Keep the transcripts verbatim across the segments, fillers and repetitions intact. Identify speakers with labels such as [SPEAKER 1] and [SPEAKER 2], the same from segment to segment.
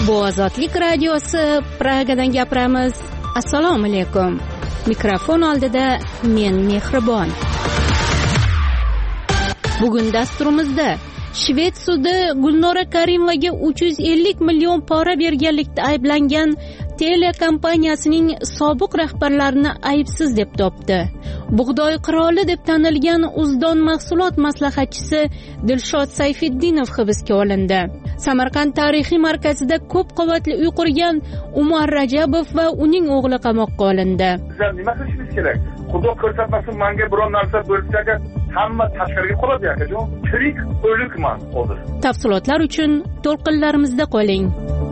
[SPEAKER 1] Bu Ozodlik radiosi, Pragadan gapiramiz. Assalomu alaykum. Mikrofon oldida men Mehribon. Bugun dasturimizda Shved sudi Gulnora Karimovaga uch yuz ellik million pora berganlikda ayblangan telekompaniyasining sobiq rahbarlarini aybsiz deb topdi. Bug'doy qiroli deb tanilgan Uzdon mahsulot maslahatchisi Dilshod Sayfiddinov hibsga olindi. Samarqand tarixiy markazida ko'p qavatli uy qurgan Umar Rajabov va uning o'g'li qamoqqa olindi.
[SPEAKER 2] Bizlar nima qilishimiz kerak? Xudo ko'rsatmasin, menga biror narsa bo'lsa-da, hamma tashqariga qoladi akajon. Tirik o'likman hozir.
[SPEAKER 1] Tafsilotlar uchun to'lqinlarimizda qoling.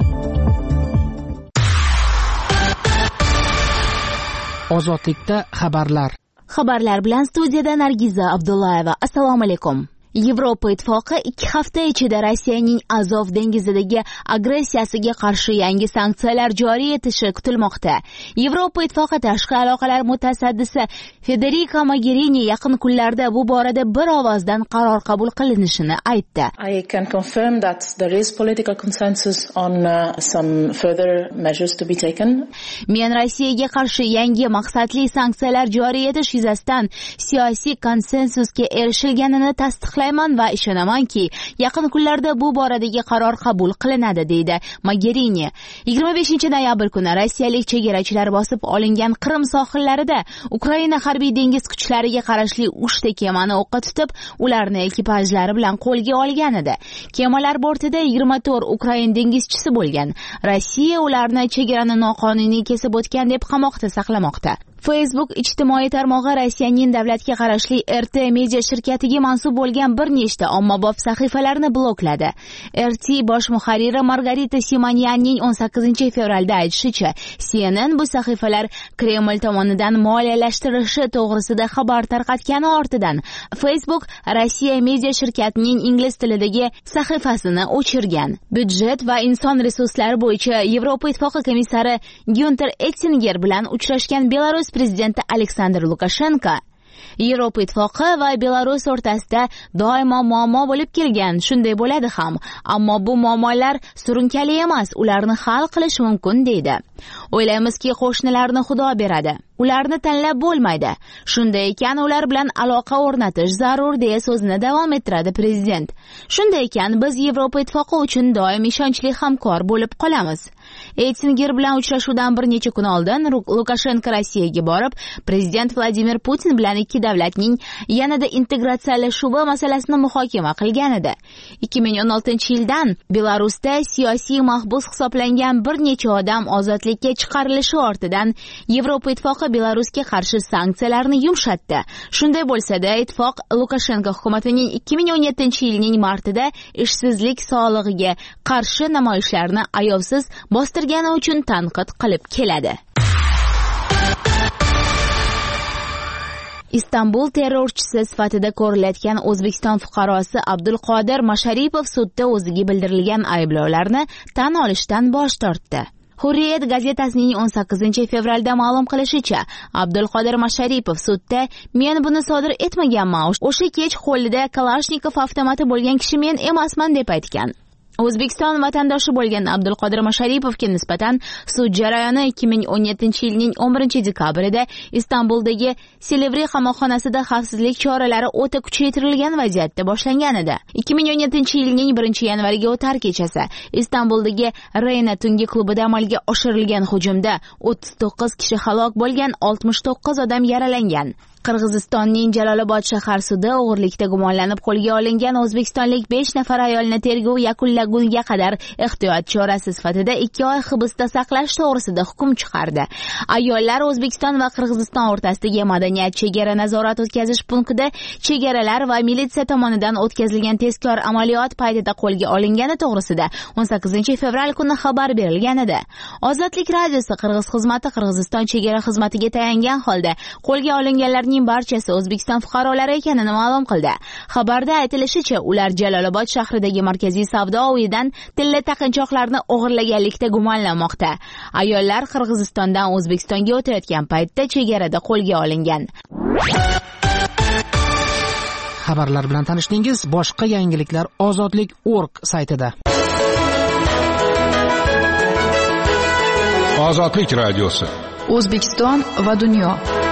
[SPEAKER 3] Ozodlikda xabarlar.
[SPEAKER 4] Xabarlar bilan studiyada Nargiza Abdullayeva. Assalomu alaykum. Yevropa ittifoqi ikki hafta ichida Rossiyaning Azov dengizidagi agressiyasiga qarshi yangi sanksiyalar joriy etishi kutilmoqda. Yevropa ittifoqi tashqi aloqalar mutasaddisi Federica Mogherini yaqin kunlarda bu borada bir ovozdan qaror qabul qilinishini aytdi.
[SPEAKER 5] I can confirm that there is political consensus on uh, some further measures to be taken.
[SPEAKER 4] Men Rossiyaga qarshi yangi maqsadli sanksiyalar joriy etish yuzasidan siyosiy konsensusga erishilganini tasdiqlayman va ishonamanki, yaqin kunlarda bu boradagi qaror qabul qilinadi, deydi Mogherini. yigirma beshinchi noyabr kuni rossiyalik chegarachilar bosib olingan Qrim sohillarida Ukraina harbiy dengiz kuchlariga qarashli uchta kemani o'qqa tutib, ularni ekipajlari bilan qo'lga olgan edi. Kemalar bortida yigirma to'rt Ukrain dengizchisi bo'lgan. Rossiya ularni chegarani noqonuniy kesib o'tgan deb qamoqda saqlamoqda. Facebook ijtimoiy tarmog'i Rossiyaning davlatga qarashli R T media shirkatiga mansub bo'lgan bir nechta ommabop sahifalarni blokladi. R T bosh muharriri Margarita Simonyanning o'n sakkizinchi fevralda aytishicha, C N N bu sahifalar Kreml tomonidan moliyalashtirishi to'g'risida xabar tarqatgani ortidan Facebook Rossiya media shirkatining ingliz tilidagi sahifasini o'chirgan. Byudjet va inson resurslari bo'yicha Yevropa ittifoqi komissari Günther Oettinger bilan uchrashgan Belarus prezidenti Aleksandr Lukashenko Yevropa ittifoqi va Belarus o'rtasida doimo muammo bo'lib kelgan, shunday bo'ladi ham, ammo bu muammolar surunkali emas, ularni hal qilish mumkin, deydi. O'ylaymizki, qo'shnilarni Xudo beradi. Ularni tanlab bo'lmaydi. Shunday ekan, ular bilan aloqa o'rnatish zarur, deya so'zini davom ettiradi prezident. Shunday ekan, biz Yevropa ittifoqi uchun doim ishonchli hamkor bo'lib qolamiz. Oettinger bilan uchrashuvdan bir necha kun oldin Lukashenko Rossiyaga borib, prezident Vladimir Putin bilan ikki davlatning yanada integratsiyalashuvi masalasini muhokama qilgan edi. ikki ming o'n oltinchi yildan Belarusda siyosiy mahbus hisoblangan bir necha odam ozodlikka chiqarilishi ortidan Yevropa ittifoqi Belarusga qarshi sanksiyalarni yumshatdi. Shunday bo'lsa-da, ittifoq Lukashenko hukumatining ikki ming o'n yettinchi yilning martida ishsizlik solig'iga qarshi namoyishlarni ayovsiz bostirgani uchun tanqid qilib keladi. Istanbul terrorchisi sifatida ko'rilayotgan O'zbekiston fuqarosi Abdulqodir Masharipov sudda o'ziga bildirilgan ayblovlarni tan olishdan bosh tortdi. Hurriyet gazetasining o'n sakkizinchi fevralda ma'lum qilishicha, Abdulqodir Masharipov sudda men buni sodir etmaganman, o'sha kech qo'lida Kalashnikov avtomati bo'lgan kishi men emasman deb aytgan. O'zbekiston vatandoshi bo'lgan Abdulqodir Masharipovga nisbatan sud jarayoni ikki ming o'n yettinchi yilning o'n birinchi dekabrida Istanbuldagi Silivri qamoqxonasida xavfsizlik choralari o'ta kuchaytirilgan vaziyatda boshlangan edi. ikki ming o'n yettinchi yilning birinchi yanvariga o'tar kechasi Istanbuldagi Reyna tungi klubida amalga oshirilgan hujumda o'ttiz to'qqiz kishi halok bo'lgan, oltmish to'qqiz odam yaralangan. Qirg'izistonning Jalolobod shahar sudi o'g'irlikda gumonlanib qo'lga olingan o'zbekistonlik besh nafar ayolni tergov yakunlaguniga qadar ehtiyot chorasi sifatida ikki oy hibsda saqlash to'g'risida hukm chiqardi. Ayollar O'zbekiston va Qirg'iziston o'rtasidagi madaniyat chegara nazorat o'tkazish punktida chegaralar va militsiya tomonidan o'tkazilgan tezkor amaliyot paytida qo'lga olingani to'g'risida o'n sakkizinchi fevral kuni xabar berilgan edi. Ozodlik radiosi Qirg'iz xizmati Qirg'iziston chegara xizmatiga tayangan holda qo'lga olinganlar barchasi O'zbekiston fuqarolari ekanini ma'lum qildi. Xabarda aytilishicha, ular Jalolobod shahridagi markaziy savdo uyidan tilla taqinchoqlarni o'g'irlaganlikda gumonlanmoqda. Ayollar Qirg'izistondan O'zbekistonga o'tayotgan paytda chegarada qo'lga olingan.
[SPEAKER 3] Xabarlar bilan tanishdingiz. Boshqa yangiliklar ozodlik точка org saytida.
[SPEAKER 6] Ozodlik radiosi.
[SPEAKER 7] O'zbekiston va dunyo.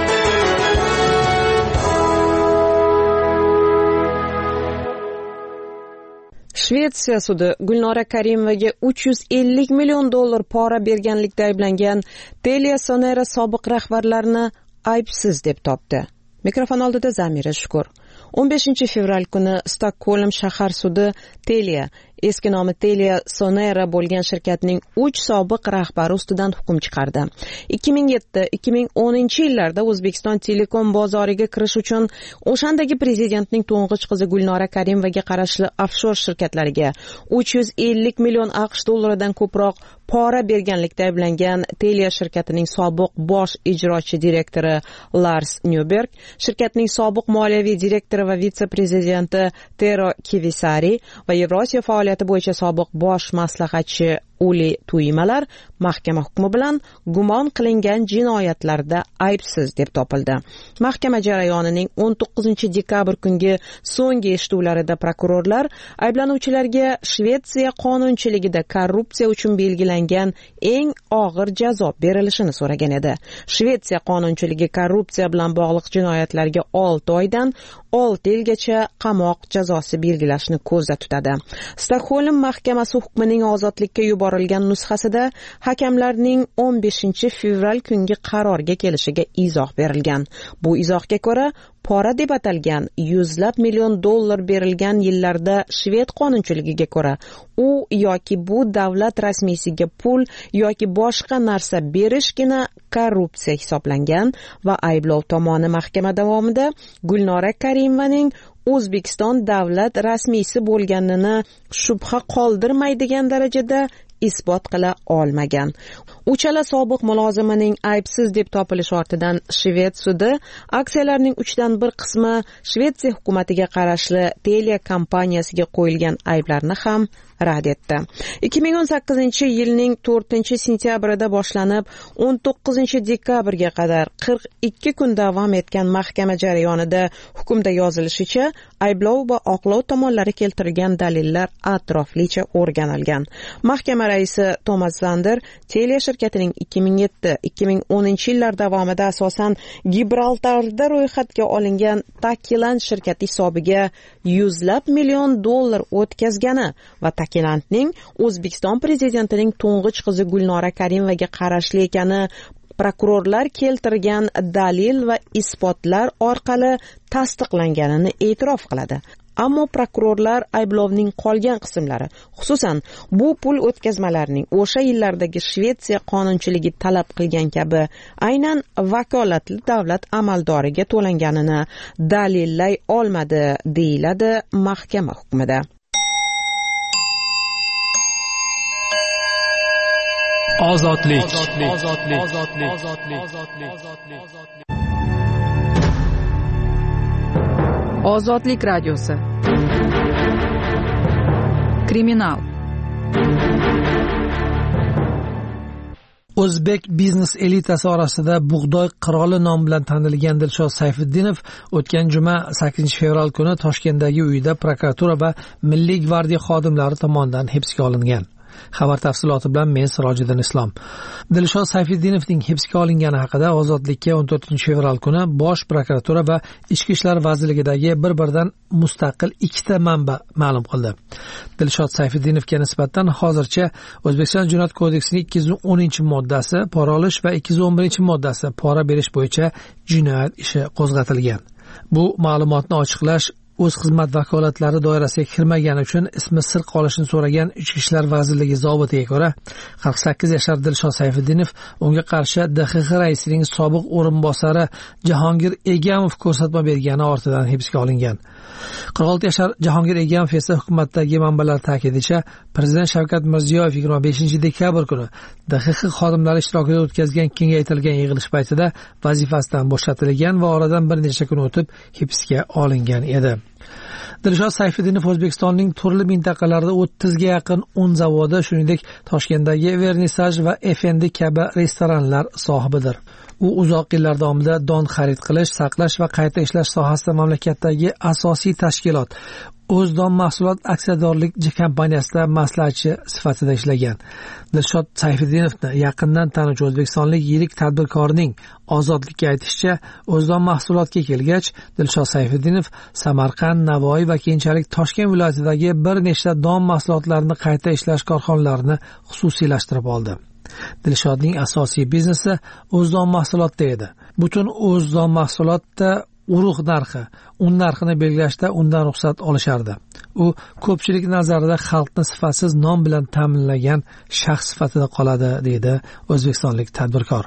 [SPEAKER 8] Shvetsiya sudi Gulnora Karimovaga uch yuz ellik million dollar pora berganlikda ayblangan Telia Sonera sobiq rahbarlarini aybsiz deb topdi. Mikrofon oldida Zamira Shukur. o'n beshinchi fevral kuni Stokgolm shahar sudi Telia, eski nomi Telia Sonera bo'lgan shirkatning uch sobiq rahbari ustidan hukm chiqardi. ikki ming yetti ikki ming o'ninchi yillarda O'zbekiston telekom bozoriga kirish uchun o'shandagi prezidentning to'ng'ich qizi Gulnora Karimovaga qarashli offshor shirkatlariga uch yuz ellik million AQSh dollaridan ko'proq pora berganlikda ayblangan Telia shirkatining sobiq bosh ijrochi direktori Lars Nyberg, shirkatning sobiq moliyaviy direktori va vitse-prezidenti Tero Kivisari va Yevrosiyo faoliyati bo'yicha sobiq bosh maslahatchi Uli Tuimalar mahkama hukmi bilan gumon qilingan jinoyatlarda aybsiz deb topildi. Mahkama jarayonining o'n to'qqizinchi dekabr kungi so'nggi eshituvlarida prokurorlar ayblanuvchilarga Shvetsiya qonunchiligida korrupsiya uchun belgilangan eng og'ir jazo berilishini so'ragan edi. Shvetsiya qonunchiligi korrupsiya bilan bog'liq jinoyatlarga olti oydan olti yilgacha qamoq jazosi belgilashni ko'zda tutadi. Stokgolm mahkamasi hukmining ozodlikka yuborilgan nusxasida hakamlarning o'n beshinchi fevral kungi qarorga kelishiga izoh berilgan. Bu izohga ko'ra, pora deb atalgan yuzlab million dollar berilgan yillarda Shved qonunchiligiga ko'ra u yoki bu davlat rasmiysiga pul yoki boshqa narsa berishgina korrupsiya hisoblangan va ayblov tomoni mahkama davomida Gulnora Karimovaning O'zbekiston davlat rasmiysi bo'lganini shubha qoldirmaydigan darajada isbot qila olmagan. Uchala sobiq mulozimining aybsiz deb topilishi ortidan Shved sudi aksiyalarning uchdan bir qismi Shvetsiya hukumatiga qarashli Telia kompaniyasiga qo'yilgan ayblarni ham rad etdi. ikki ming o'n sakkizinchi yilning to'rtinchi sentyabrida boshlanib o'n to'qqizinchi dekabrga qadar qirq ikki kun davom etgan mahkama jarayonida hukmda yozilishicha ayblov va oqlov tomonlari keltirgan dalillar atroflicha o'rganilgan. Mahkama raisi Thomas Zander Telia shirkatining ikki ming yetti ikki ming o'ninchi yillar davomida asosan Gibraltarda ro'yxatga olingan Takiland shirkati hisobiga yuzlab million dollar o'tkazgani va Takilandning O'zbekiston prezidentining to'ng'ich qizi Gulnora Karimovaga qarashli ekani prokurorlar keltirgan dalil va isbotlar orqali tasdiqlanganini e'tirof qiladi. Ammo prokurorlar ayblovning qolgan qismlari, xususan bu pul o'tkazmalarining o'sha yillardagi Shvetsiya qonunchiligi talab qilgan kabi aynan vakolatli davlat amaldoriga to'langanini dalillay olmadi, deyiladi mahkama hukmida.
[SPEAKER 9] Ozodlik. Ozodlik radiosi. Kriminal.
[SPEAKER 10] O'zbek biznes elitasi orasida bug'doy qiroli nom bilan tanilgan Dilshod Sayfiddinov o'tgan juma sakkizinchi fevral kuni Toshkentdagi uyida prokuratura va Milliy gvardiya xodimlari tomonidan hibsga olingan. Xabar tafsiloti bilan men Sirojiddin Islom. Dilshod Sayfiddinovning hibsga olingani haqida Ozodlikka o'n to'rtinchi fevral kuni Bosh prokuratura va Ichki ishlar vazirligidagi bir-biridan mustaqil ikkita manba ma'lum qildi. Dilshod Sayfiddinovga nisbatan hozircha O'zbekiston Jinoyat kodeksining ikki yuz o'ninchi moddasi pora olish va ikki yuz o'n birinchi moddasi pora berish bo'yicha jinoyat ishi qo'zg'atilgan. Bu ma'lumotni ochiqlash o'z xizmat vakolatlari doirasiga kirmagani uchun ismi sir qolishini so'ragan Ichki ishlar vazirligi zobitiga ko'ra qirq sakkiz yashar Dilshod Sayfiddinov unga qarshi D X X raisining sobiq o'rinbosari Jahongir Egamov ko'rsatma bergani ortidan hibsga olingan. qirq olti yashar Jahongir Egamov esa hukumatdagi manbalar ta'kidicha Prezident Shavkat Mirziyoyev yigirma beshinchi dekabr kuni D X X xodimlari ishtirokida o'tkazgan kengaytirilgan yig'ilish paytida vazifasidan bo'shatilgan va oradan bir necha kun o'tib hibsga olingan edi. Dilshod Sayfiddinov O'zbekistonning turli mintaqalarida o'ttizga yaqin un zavodi, shuningdek Toshkentdagi Vernisaj va F N D kabi restoranlar sohibidir. U uzoq yillar davomida don xarid qilish, saqlash va qayta ishlash sohasida mamlakatdagi asosiy tashkilot O'zdon mahsulot aksiyadorlik kompaniyasida maslahatchi sifatida ishlagan. Dilshod Sayfiddinovni yaqindan tanuvchi o'zbekistonlik yirik tadbirkorning Ozodlikka aytishicha, O'zdon mahsulotga kelgach, Dilshod Sayfiddinov Samarqand, Navoiy va keyinchalik Toshkent viloyatidagi bir nechta don mahsulotlarini qayta ishlash korxonalarini xususiylashtirib oldi. Dilshodning asosiy biznesi O'zdon mahsulotda edi. Butun O'zdon mahsulotda urug' narxi, un narxini belgilashda undan ruxsat olishardi. U ko'pchilik nazarida xalqni sifatsiz non bilan ta'minlagan shaxs sifatida qoladi, deydi o'zbekistonlik tadbirkor.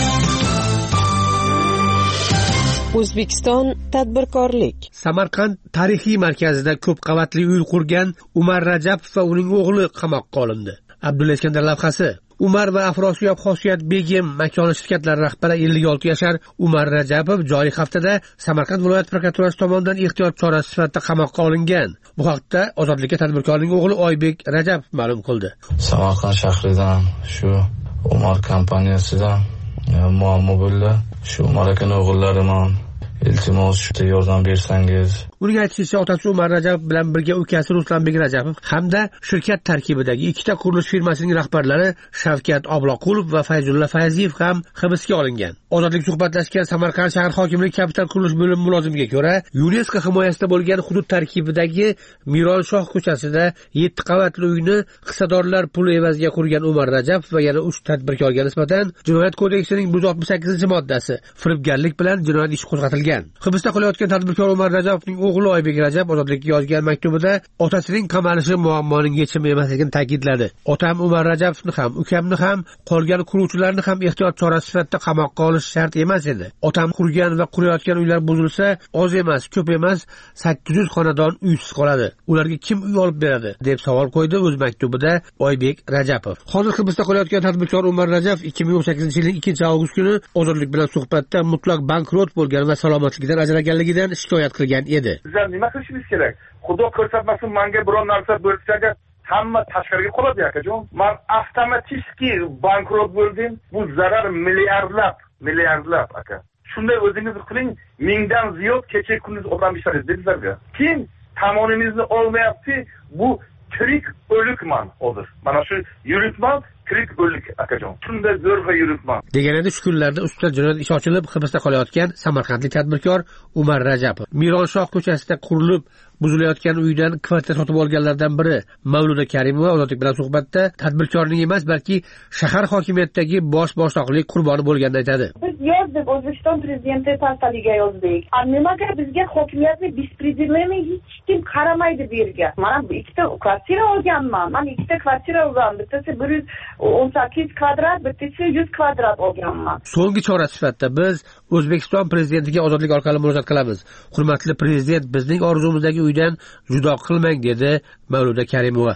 [SPEAKER 8] O'zbekiston tadbirkorlik.
[SPEAKER 6] Samarqand tarixiy markazida ko'p qavatli uy qurgan Umar Rajabov va uning o'g'li qamoqqa olindi. Abdulla Iskandar lavhasi. Umar va Afrosiyob Xosiyat Begim makoni shirkatlari rahbari ellik olti yashar Umar Rajabov joriy haftada Samarqand viloyat prokuraturasi tomonidan ehtiyot chorasi sifatida qamoqqa olingan. Bu haqda Ozodlikka tadbirkorning o'g'li Oybek Rajabov ma'lum qildi.
[SPEAKER 11] Samarqand shahridan shu Umar kompaniyasidan muammo bo'ldi. Shu Umar akaning o'g'illari man iltimos shu yordam bersangiz.
[SPEAKER 6] Uning aytishicha, otasi Umar Rajabov bilan birga ukasi Ruslanbek Rajabov hamda shirkat tarkibidagi ikkita qurilish firmasining rahbarlari Shavkat Obloqulov va Fayzulla Fayziyev ham hibsga olingan. Ozodlik suhbatlashgan Samarqand shahar hokimligi kapital qurilish bo'limi mulozimiga ko'ra, UNESCO himoyasida bo'lgan hudud tarkibidagi Mironshoh ko'chasida yetti qavatli uyni hissadorlar puli evaziga qurgan Umar Rajabov va yana uch tadbirkorga nisbatan Jinoyat kodeksining bir yuz oltmish sakkizinchi moddasi firibgarlik bilan jinoyat ishi qo'zg'atilgan. Hibsda qolayotgan tadbirkor Umar Rajabovning o'g'li Oybek Rajab Ozodlikka yozgan maktubida otasining qamalishi muammoning yechimi emasligini ta'kidladi. Otam Umar Rajabovni ham, ukamni ham, qolgan quruvchilarni ham ehtiyot chorasi sifatida qamoqqa olish shart emas edi. Otam qurgan va qurayotgan uylar buzilsa, oz emas, ko'p emas, sakkiz yuz xonadon uysiz qoladi. Ularga kim uy olib beradi, deb savol qo'ydi o'z maktubida Oybek Rajabov. Hozir hibsda qolayotgan tadbirkor Umar Rajab ikki ming o'n sakkizinchi yilning ikkinchi avgust kuni Ozodlik bilan suhbatda mutlaq bankrot bo'lgan va salomatligidan ajraganligidan shikoyat qilgan edi.
[SPEAKER 2] Bizlar nima qilishimiz kerak? Xudo ko'rsatmasin, menga biror narsa bo'lsa, hamma tashqariga qoladi akajon. Men avtomatik bankrot bo'ldim. Bu zarar milliardlab, milliardlab aka. Shunday o'zingiz qiling, mingdan ziyod kecha kunduz odam ishlaydi bizlarga. Kim tomonimizni olmayapti? Bu tirik o'likman hozir. Mana shu yuribman, tirik o'lik akajon. Shunday zo'r va yuribman.
[SPEAKER 6] Deganida shu kunlarda ustida jinoyat ishi ochilib, hibsda qolayotgan Samarqandlik tadbirkor Umar Rajabov Mironshoh ko'chasida qurilib buzilayotgan uydan kvartira sotib olganlardan biri Mavluda Karimova Ozodlik bilan suhbatda tadbirkorning emas, balki shahar hokimiyatidagi bosh boshliqlik qurboni bo'lganini aytadi.
[SPEAKER 12] Biz yozdik, O'zbekiston prezidenti portaliga yozdik. Nimaga bizga hokimiyatni bespredельный hech kim qaramaydi bu yerga. Mana bu ikkita kvartira olganman. Men ikkita kvartira olganman. Bittasi bir yuz o'n sakkiz kvadrat, bittasi yuz kvadrat olganman.
[SPEAKER 6] So'nggi chora sifatida biz O'zbekiston prezidentiga Ozodlik orqali murojaat qilamiz. Hurmatli prezident, bizning orzumuzdagi uydan judo qilmang, dedi Mavluda Karimova.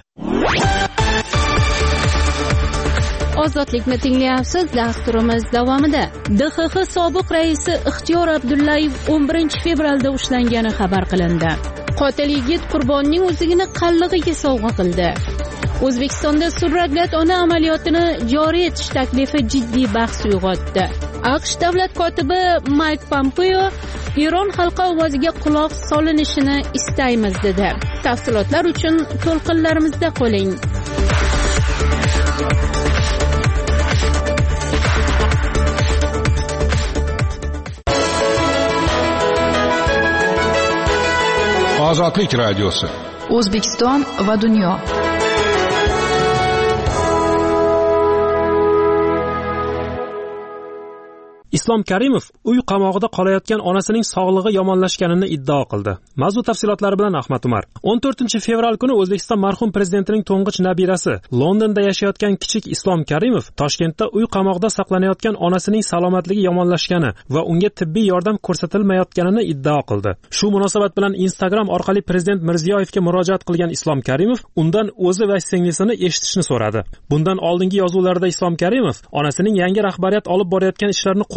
[SPEAKER 1] Ozodlikni tinglayapsiz. Dasturimiz davomida D X X sobiq raisi Ixtiyor Abdullayev o'n birinchi fevralda ushlangani xabar qilindi. Qotil yigit qurbonning o'zigini qallig'iga sovg'a qildi. O'zbekistonda surrogat ona amaliyotini joriy etish taklifi jiddiy bahs uyg'otdi. AQSh davlat kotibi Mayk Pompeo Eron xalqi ovoziga quloq solinishini istaymiz dedi. Tafsilotlar uchun to'lqinlarimizda qoling.
[SPEAKER 13] Ozodlik radiosi.
[SPEAKER 7] O'zbekiston va dunyo.
[SPEAKER 14] Islom Karimov uy qamog'ida qolayotgan onasining sog'lig'i yomonlashganini iddao qildi. Mavzu tafsilotlari bilan Ahmad Umar. o'n to'rtinchi fevral kuni O'zbekiston marhum prezidentining to'ng'ich nabirasi, Londonda yashayotgan kichik Islom Karimov Toshkentda uy qamog'ida saqlanayotgan onasining salomatligi yomonlashgani va unga tibbiy yordam ko'rsatilmayotganini iddao qildi. Shu munosabat bilan Instagram orqali prezident Mirziyoyevga murojaat qilgan Islom Karimov undan o'zi va singlisini eshitishni so'radi. Bundan oldingi yozuvlarida Islom Karimov onasining yangi rahbariyat olib borayotgan ishlarini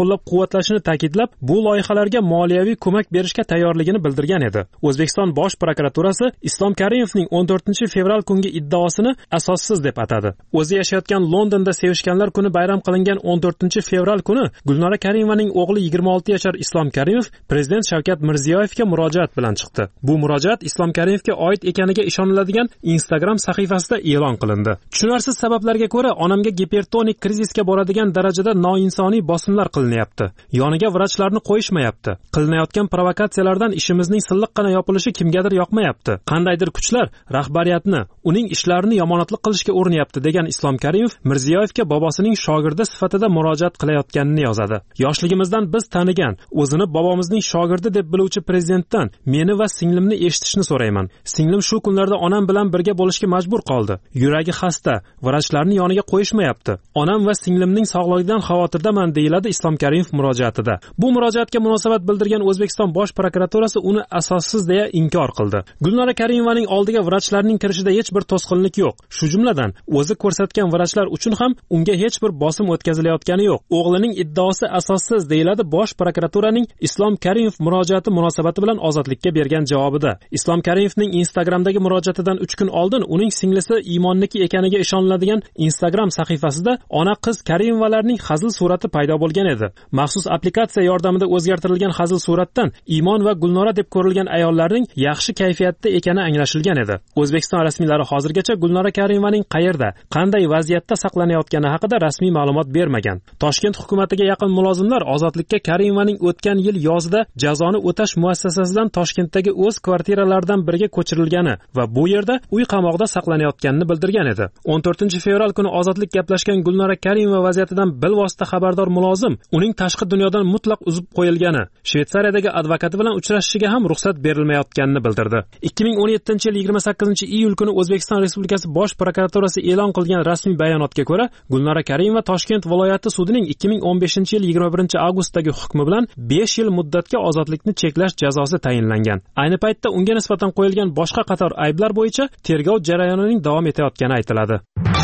[SPEAKER 14] qo'llab-quvvatlashini ta'kidlab, bu loyihalarga moliyaviy ko'mak berishga tayyorligini bildirgan edi. O'zbekiston Bosh prokuraturasi Islom Karimovning o'n to'rtinchi fevral kungi iddaosini asossiz deb atadi. O'zi yashayotgan Londonda sevishganlar kuni bayram qilingan o'n to'rtinchi fevral kuni Gulnora Karimovaning o'g'li yigirma olti yashar Islom Karimov prezident Shavkat Mirziyoyevga murojaat bilan chiqdi. Bu murojaat Islom Karimovga oid ekaniga ishoniladigan Instagram sahifasida e'lon qilindi. Tushunarsiz sabablarga ko'ra onamga gipertonik krizisga boradigan darajada noinsoniy bosimlar qilinyapti. Yoniga vrachlarni qo'yishmayapti. Qilinayotgan provokatsiyalardan ishimizning silliqqina yopilishi kimgadir yoqmayapti. Qandaydir kuchlar rahbariyatni, uning ishlarini yomonotlik qilishga uranyapti degan Islom Karimov Mirziyoyevga bobosining shogirdi sifatida murojaat qilayotganini yozadi. Yoshligimizdan biz tanigan, o'zini bobomizning shogirdi deb biluvchi prezidentdan meni va singlimni eshitishni so'rayman. Singlim shu kunlarda onam bilan birga bo'lishga majbur qoldi. Yuragi xasta, vrachlarni yoniga qo'yishmayapti. Onam va singlimning sog'lig'idan xavotirdaman, deyiladi Islom Karimov murojaatida. Bu murojaatga munosabat bildirgan O'zbekiston Bosh prokuraturasi uni asossiz deya inkor qildi. Gulnora Karimovaning oldiga vrachlarning kirishida hech bir to'sqinlik yo'q. Shu jumladan o'zi ko'rsatgan vrachlar uchun ham unga hech bir bosim o'tkazilayotgani yo'q. O'g'lining iddaosi asossiz, deyiladi Bosh prokuraturaning Islom Karimov murojaati munosabati bilan Ozodlikka bergan javobida. Islom Karimovning Instagramdagi murojaatidan uch kun oldin uning singlisi Iymonniki ekaniga ishoniladigan Instagram sahifasida ona qiz Karimovalarning hazil surati paydo bo'lgan edi. Maxsus applikatsiya yordamida o'zgartirilgan hazil suratdan Iymon va Gulnora deb ko'rilgan ayollarning yaxshi kayfiyatda ekani anglashilgan edi. O'zbekiston rasmiylari hozirgacha Gulnora Karimovaning qayerda, qanday vaziyatda saqlanayotgani haqida rasmiy ma'lumot bermagan. Toshkent hukumatiga yaqin mulozimlar Ozodlikka Karimovaning o'tgan yil yozida jazoni o'tash muassasasidan Toshkentdagi o'z kvartiralaridan biriga ko'chirilgani va bu yerda uy qamoqda saqlanayotganini bildirgan edi. o'n to'rtinchi fevral kuni Ozodlik gaplashgan Gulnora Karimova vaziyatidan bilvosita xabardor mulozim uning tashqi dunyodan mutlaq uzib qo'yilgani, Shvetsariyadagi advokati bilan uchrashishiga ham ruxsat berilmayotganini bildirdi. ikki ming o'n yettinchi yil yigirma sakkizinchi iyul kuni O'zbekiston Respublikasi Bosh prokuraturasi e'lon qilgan rasmiy bayonotga ko'ra, Gulnora Karimova Toshkent viloyati sudining ikki ming o'n beshinchi yil yigirma birinchi avgustdagi hukmi bilan besh yil muddatga ozodlikni cheklash jazosi tayinlangan. Ayni paytda unga nisbatan qo'yilgan boshqa qator ayblar bo'yicha tergov jarayonining davom etayotgani aytiladi.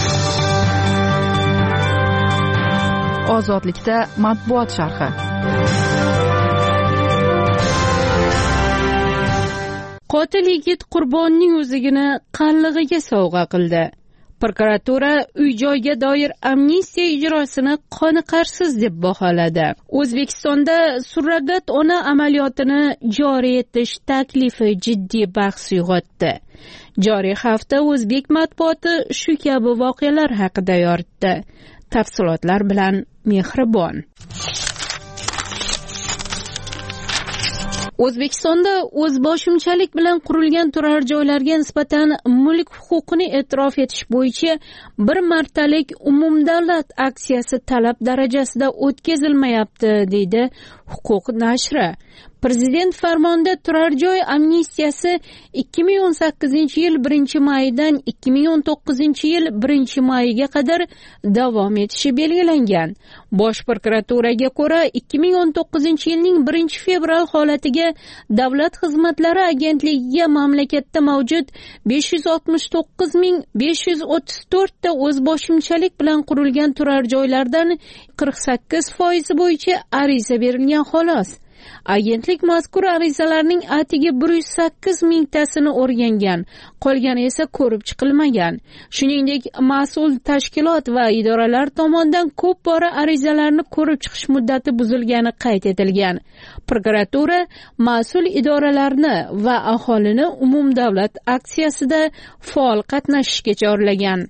[SPEAKER 9] Ozodlikda matbuot sharhi.
[SPEAKER 1] Qotil yigit qurbonning o'zigini qallig'iga sovg'a qildi. Prokuratura uy-joyga doir amnistiya ijrosini qoniqarsiz deb baholadi. O'zbekistonda surrogat ona amaliyotini joriy etish taklifi jiddiy bahs uyg'otdi. Joriy hafta o'zbek matbuoti shu kabi voqealar haqida yoritdi. Tafsilotlar bilan Mehribon. O'zbekistonda o'zboshimchalik bilan qurilgan turar joylarga nisbatan mulk huquqini e'tirof etish bo'yicha bir martalik umumdavlat aksiyasi talab darajasida o'tkazilmayapti, deydi Huquq nashri. Prezident farmonida turar joy amnistiyasi ikki ming o'n sakkizinchi yil birinchi maydan ikki ming o'n to'qqizinchi yil birinchi mayiga qadar davom etishi belgilangan. Bosh prokuraturaga ko'ra ikki ming o'n to'qqizinchi yilning birinchi fevral holatiga Davlat xizmatlari agentligiga mamlakatda mavjud besh yuz oltmish to'qqiz ming besh yuz o'ttiz to'rt ta o'zboshimchalik bilan qurilgan turar joylardan qirq sakkiz foizi bo'yicha ariza berilgan xolos. Agentlik mazkur arizalarning atigi bir yuz sakkiz mingtasini o'rgangan, qolgani esa ko'rib chiqilmagan. Shuningdek, mas'ul tashkilot va idoralar tomonidan ko'p bora arizalarni ko'rib chiqish muddati buzilgani qayd etilgan. Prokuratura mas'ul idoralarni va aholini umumdavlat aksiyasida faol qatnashishga chorlagan.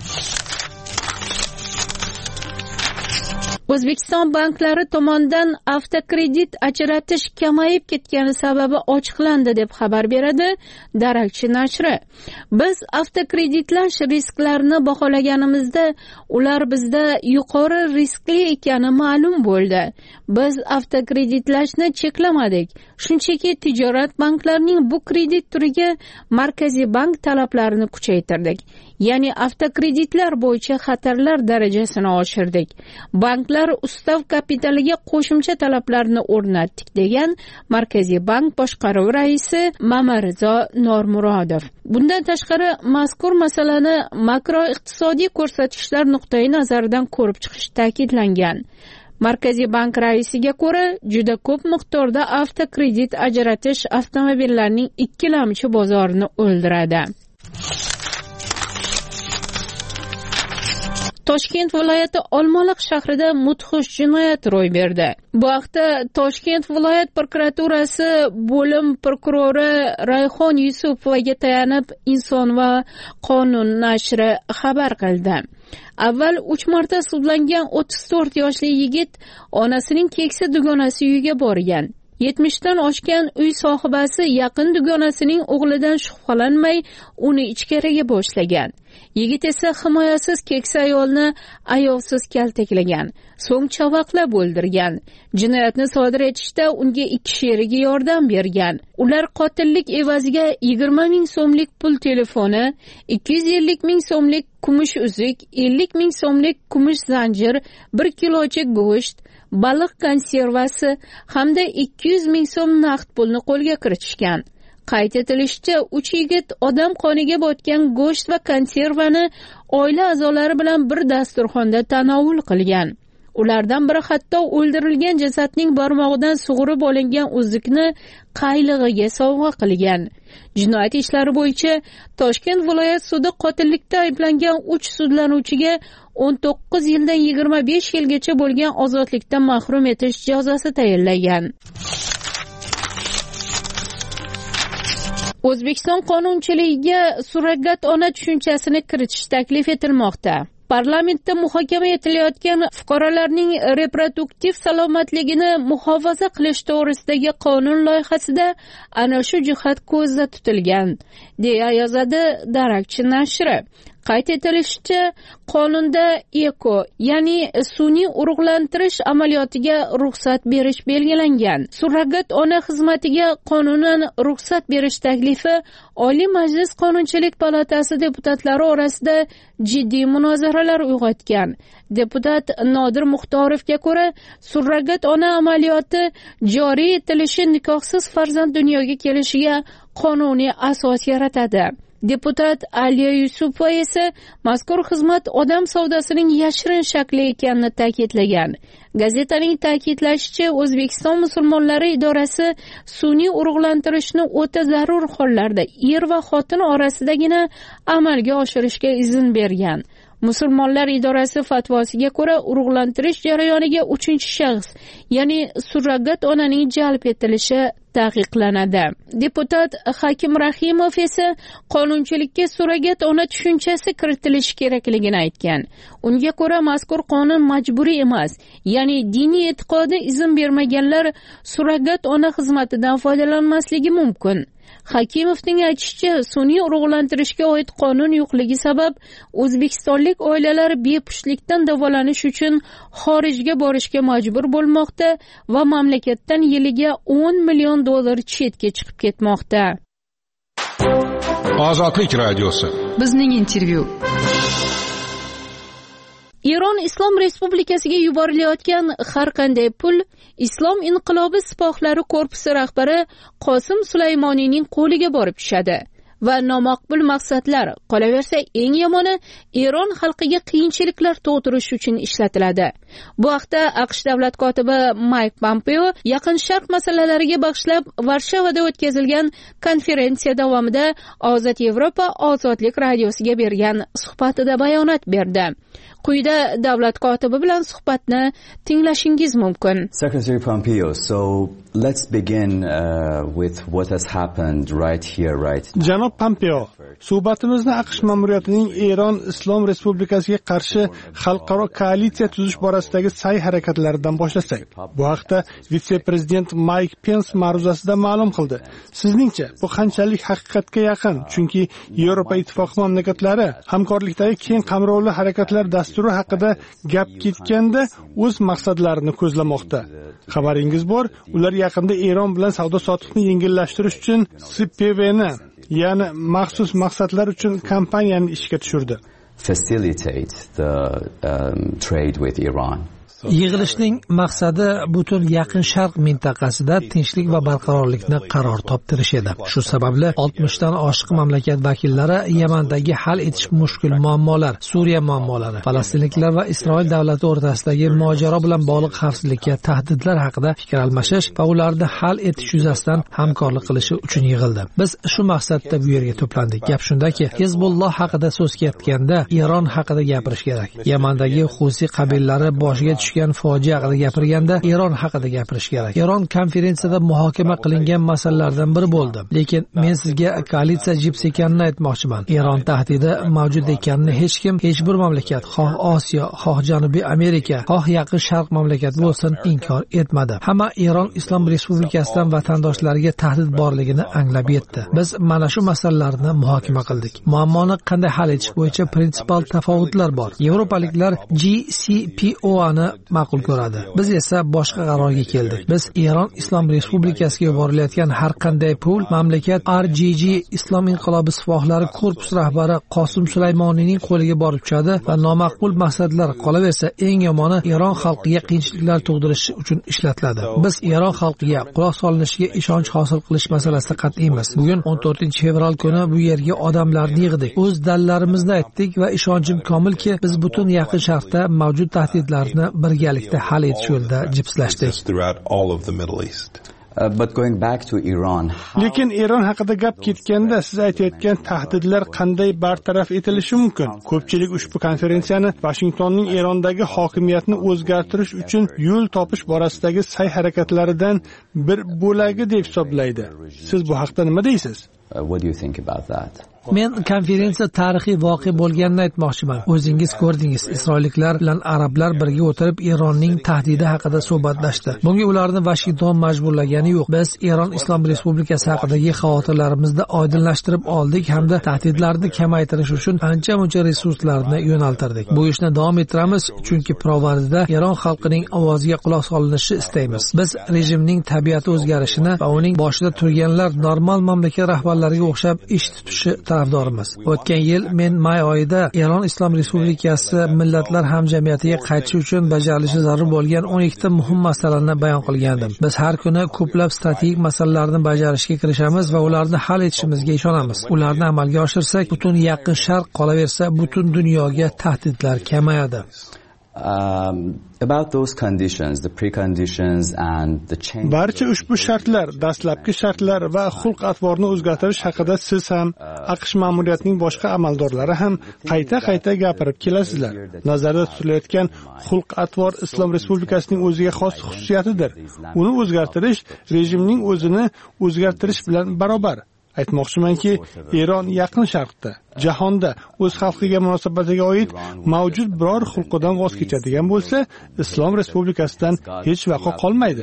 [SPEAKER 1] O'zbekiston banklari tomonidan avtokredit ajratish kamayib ketgani sababi ochiqlandi deb xabar beradi Darakchi nashri. Biz avtokreditlash risklarini baholaganimizda ular bizda yuqori riskli ekani ma'lum bo'ldi. Biz avtokreditlaashni cheklamadik. Shunchaki tijorat banklarining bu kredit turiga Markaziy bank talablarini kuchaytirdik. Ya'ni avtokreditlar bo'yicha xatarlar darajasini oshirdik. Banklar ustav kapitaliga qo'shimcha talablarni o'rnatdik, degan Markaziy bank boshqaruv raisi Mamarizo Normurodov. Bundan tashqari, mazkur masalani makroiqtisodiy ko'rsatkichlar nuqtai nazaridan ko'rib chiqish ta'kidlangan. Markaziy bank raisiga ko'ra, juda ko'p miqdorda avtokredit ajratish avtomobillarning ikkilamchi bozorini o'ldiradi. Toshkent viloyati Olmaliq shahrida mudhish jinoyat ro'y berdi. Bu haqda Toshkent viloyat prokuraturasi bo'lim prokurori Rayhon Yusupovaga tayanib Inson va qonun nashri xabar qildi. Avval uch marta sudlangan o'ttiz to'rt yoshli yigit onasining keksa dugonasi uyiga borgan. yetmishdan oshgan uy sohibasi yaqin dugonasining o'g'lidan shubhalanmay uni ichkariga boshlagan. Yigit esa himoyasiz keksa ayolni ayovsiz kaltaklagan, so'ng chavaqlab o'ldirgan. Jinoyatni sodir etishda unga ikki sherigi yordam bergan. Ular qotillik evaziga yigirma ming so'mlik pul telefoni, ikki yuz ellik ming so'mlik kumush uzuk, ellik ming so'mlik kumush zanjir, bir kilocha go'sht, baliq konservasi hamda ikki yuz ming so'm naqd pulni qo'lga kiritishgan. Qayd etilishicha, uch yigit odam qoniga botgan go'sht va konservani oila a'zolari bilan bir dasturxonda tanovul qilgan. Ulardan biri hatto o'ldirilgan jasadning barmog'idan sug'urib olingan uzukni qaylig'iga sovg'a qilgan. Jinoyat ishlari bo'yicha Toshkent viloyat sudi qotillikda ayblangan uch sudlanuvchiga o'n to'qqiz yildan yigirma besh yilgacha bo'lgan ozodlikdan mahrum etish jazosi tayinlagan. O'zbekiston qonunchiligiga surrogat ona tushunchasini kiritish taklif etilmoqda. Parlamentda muhokama etilayotgan fuqarolarning reproduktiv salomatligini muhofaza qilish to'g'risidagi qonun loyihasida ana shu jihat ko'zda tutilgan, deya yozadi Darakchi nashri. Qayd etilishicha, qonunda eko, ya'ni sun'iy urug'lantirish amaliyotiga ruxsat berish belgilangan. Surrogat ona xizmatiga qonunan ruxsat berish taklifi Oliy Majlis Qonunchilik palatasi deputatlari orasida jiddiy munozaralar uyg'otgan. Deputat Nodir Muxtorovga ko'ra, surrogat ona amaliyoti joriy etilishi nikohsiz farzand dunyoga kelishiga qonuniy asos yaratadi. Deputat Aliya Yusupova esa mazkur xizmat odam savdosining yashirin shakli ekanini ta'kidlagan. Gazetaning ta'kidlashicha, O'zbekiston musulmonlari idorasi sun'iy urug'lantirishni o'ta zarur hollarda er va xotin orasidagina amalga oshirishga izn bergan. Musulmonlar idorasi fatvosiga ko'ra, urug'lantirish jarayoniga uchinchi shaxs, ya'ni surrogat onaning jalb etilishi taqiqlanadi. Deputat Hakim Rahimov esa qonunchilikka surrogat ona tushunchasi kiritilishi kerakligini aytgan. Unga ko'ra, mazkur qonun majburiy emas, ya'ni diniy e'tiqodi izn bermaganlar surrogat ona xizmatidan foydalanmasligi mumkin. Hakimovning aytishicha, sun'iy urug'lantirishga oid qonun yo'qligi sabab o'zbekistonlik oilalar bepushtlikdan davolanish uchun xorijga borishga majbur bo'lmoqda va mamlakatdan yiliga o'n million dollar chetga chiqib ketmoqda.
[SPEAKER 13] Ozodlik radiosi.
[SPEAKER 7] Bizning intervyu.
[SPEAKER 1] Eron Islom Respublikasiga yuborilayotgan har qanday pul Islom inqilobi sipohlari korpusi rahbari Qosim Sulaymoniyning qo'liga borib tushadi va nomaqbul maqsadlar, qolaversa eng yomoni Eron xalqiga qiyinchiliklar tug'dirish uchun ishlatiladi. Bu haqda AQSh davlat kotibi Mayk Pompeo Yaqin Sharq masalalariga bag'ishlab Varshavada o'tkazilgan konferensiya davomida Ozod Yevropa ozodlik radiosiga bergan suhbatida bayonot berdi. Quyida davlat kotibi bilan suhbatni tinglashingiz mumkin.
[SPEAKER 15] Secretary Pompeo, so let's begin uh, with what has happened right here, right now.
[SPEAKER 16] Janob Pompeo, suhbatimizni AQSh ma'muriyatining Eron Islom Respublikasiga qarshi xalqaro koalitsiya tuzish borasidagi sa'y harakatlaridan boshlasak. Bu haqda vitse-prezident Mike Pence ma'ruzasida ma'lum qildi. Sizningcha, bu qanchalik haqiqatga yaqin? Chunki Yevropa ittifoqi mamlakatlari hamkorlikdagi keng qamrovli harakatlar dasturi haqida gap ketganda o'z maqsadlarini ko'zlamoqda. Xabaringiz bor, ular yaqinda Eron bilan savdo-sotiqni yengillashtirish uchun S P V ni, ya'ni maxsus maqsadlar uchun kompaniyani ishga tushirdi.
[SPEAKER 15] Facilitate the um, trade with Iran.
[SPEAKER 10] Yig'ilishning maqsadi butun Yaqin Sharq mintaqasida tinchlik va barqarorlikni qaror toptirish edi. Shu sababli oltmishdan oshiq mamlakat vakillari Yamandagi hal etish mushkul muammolar, Suriya muammolari, falastinliklar va Isroil davlati o'rtasidagi mojaro bilan bog'liq xavfsizlikka tahdidlar haqida fikr almashish va ularni hal etish yuzasidan hamkorlik qilishi uchun yig'ildi. Biz shu maqsadda bu yerga to'plandik. Gap shundaki, Hezbolloh haqida so'z ketganda Eron haqida gapirish kerak. Yamandagi Xusi qabillalari boshiga tushgan fojia haqida gapirganda Eron haqida gapirish kerak. Eron konferensiyada muhokama qilingan masalalardan biri bo'ldi. Lekin men sizga koalitsiya jips ekanini aytmoqchiman. Eron tahdidi mavjud ekanini hech kim, hech bir mamlakat, xoh Osiyo, xoh Janubiy Amerika, xoh Yaqin Sharq mamlakati bo'lsin, inkor etmadi. Hamma Eron Islom Respublikasidan vatandoshlariga tahdid borligini anglab yetdi. Biz mana shu masalalarni muhokama qildik. Muammoni qanday hal etish bo'yicha prinsipal tafovutlar bor. Yevropaliklar G C P O ni ma'qul ko'radi. Biz esa boshqa qarorga keldik. Biz Eron Islom Respublikasiga yuborilayotgan har qanday pul mamlakat R G G Islom inqilobi sipohlari korpusi rahbari Qosim Sulaymoniyning qo'liga borib tushadi va nomaqbul maqsadlar qolaversa, eng yomoni Eron xalqiga qiyinchiliklar tug'dirish uchun ishlatiladi. Biz Eron xalqiga quloq solinishiga ishonch hosil qilish masalasida qat'iymiz. Bugun o'n to'rtinchi fevral kuni bu yerga odamlarni yig'dik. O'z dalillarimizni aytdik va ishonchim komilki, biz butun Yaqin Sharqda mavjud tahdidlarni birgalikda hal etish yo'lida jipslashdik.
[SPEAKER 15] Uh, but going back to Iran.
[SPEAKER 16] Lekin Eron haqida gap ketganda siz aytayotgan tahdidlar qanday bartaraf etilishi mumkin? Ko'pchilik ushbu konferensiyani Washingtonning Erondagi hokimiyatni o'zgartirish uchun yo'l topish borasidagi sa'y-harakatlaridan bir bo'lagi deb hisoblaydi. Siz bu haqda nima deysiz?
[SPEAKER 15] Uh, what do you think about that?
[SPEAKER 10] Men konferensiya tarixiy voqea bo'lganini aytmoqchiman. O'zingiz ko'rdingiz, isroilliklar bilan arablar birga o'tirib Eronning tahdidi haqida suhbatlashdi. Bunga ularni Washington majburlagani yo'q. Biz Eron Islom Respublikasi haqidagi xavotirlarimizni oydinlashtirib oldik hamda tahdidlarni kamaytirish uchun ancha-muncha resurslarni yo'naltirdik. Bu ishni davom ettiramiz, chunki pirovardida Eron xalqining ovoziga quloq solinishini istaymiz. Biz rejimning tabiati o'zgarishini va uning boshida turganlar normal mamlakat rahbarlariga o'xshab ish tutishi tarafdorimiz. O'tgan yil men may oyida Eron Islom Respublikasi millatlar hamjamiyatiga qaytish uchun bajarilishi zarur bo'lgan o'n ikkita muhim masalani bayon qilgandim. Biz har kuni ko'plab strategik masalalarni bajarishga kirishamiz va ularni hal etishimizga ishonamiz. Ularni amalga oshirsak, butun Yaqin Sharq, qolaversa butun dunyoga tahdidlar kamayadi.
[SPEAKER 15] Um, about those conditions, the preconditions and the change.
[SPEAKER 16] Barcha ushbu shartlar, dastlabki shartlar va xulq-atvorni o'zgartirish haqida siz ham, AQSh ma'muriyatining boshqa amaldorlari ham qayta-qayta gapirib kelasizlar. Nazarda tutilayotgan xulq-atvor Islom Respublikasining o'ziga xos xususiyatidir. Uni o'zgartirish rejimning o'zini o'zgartirish bilan barobar. Aytmoqchimanki, Eron Yaqin Sharqda, jahonda o'z xalqiga munosabatiga oid mavjud biror xulqidan voz kechadigan bo'lsa, Islom Respublikasidan hech vaqo qolmaydi.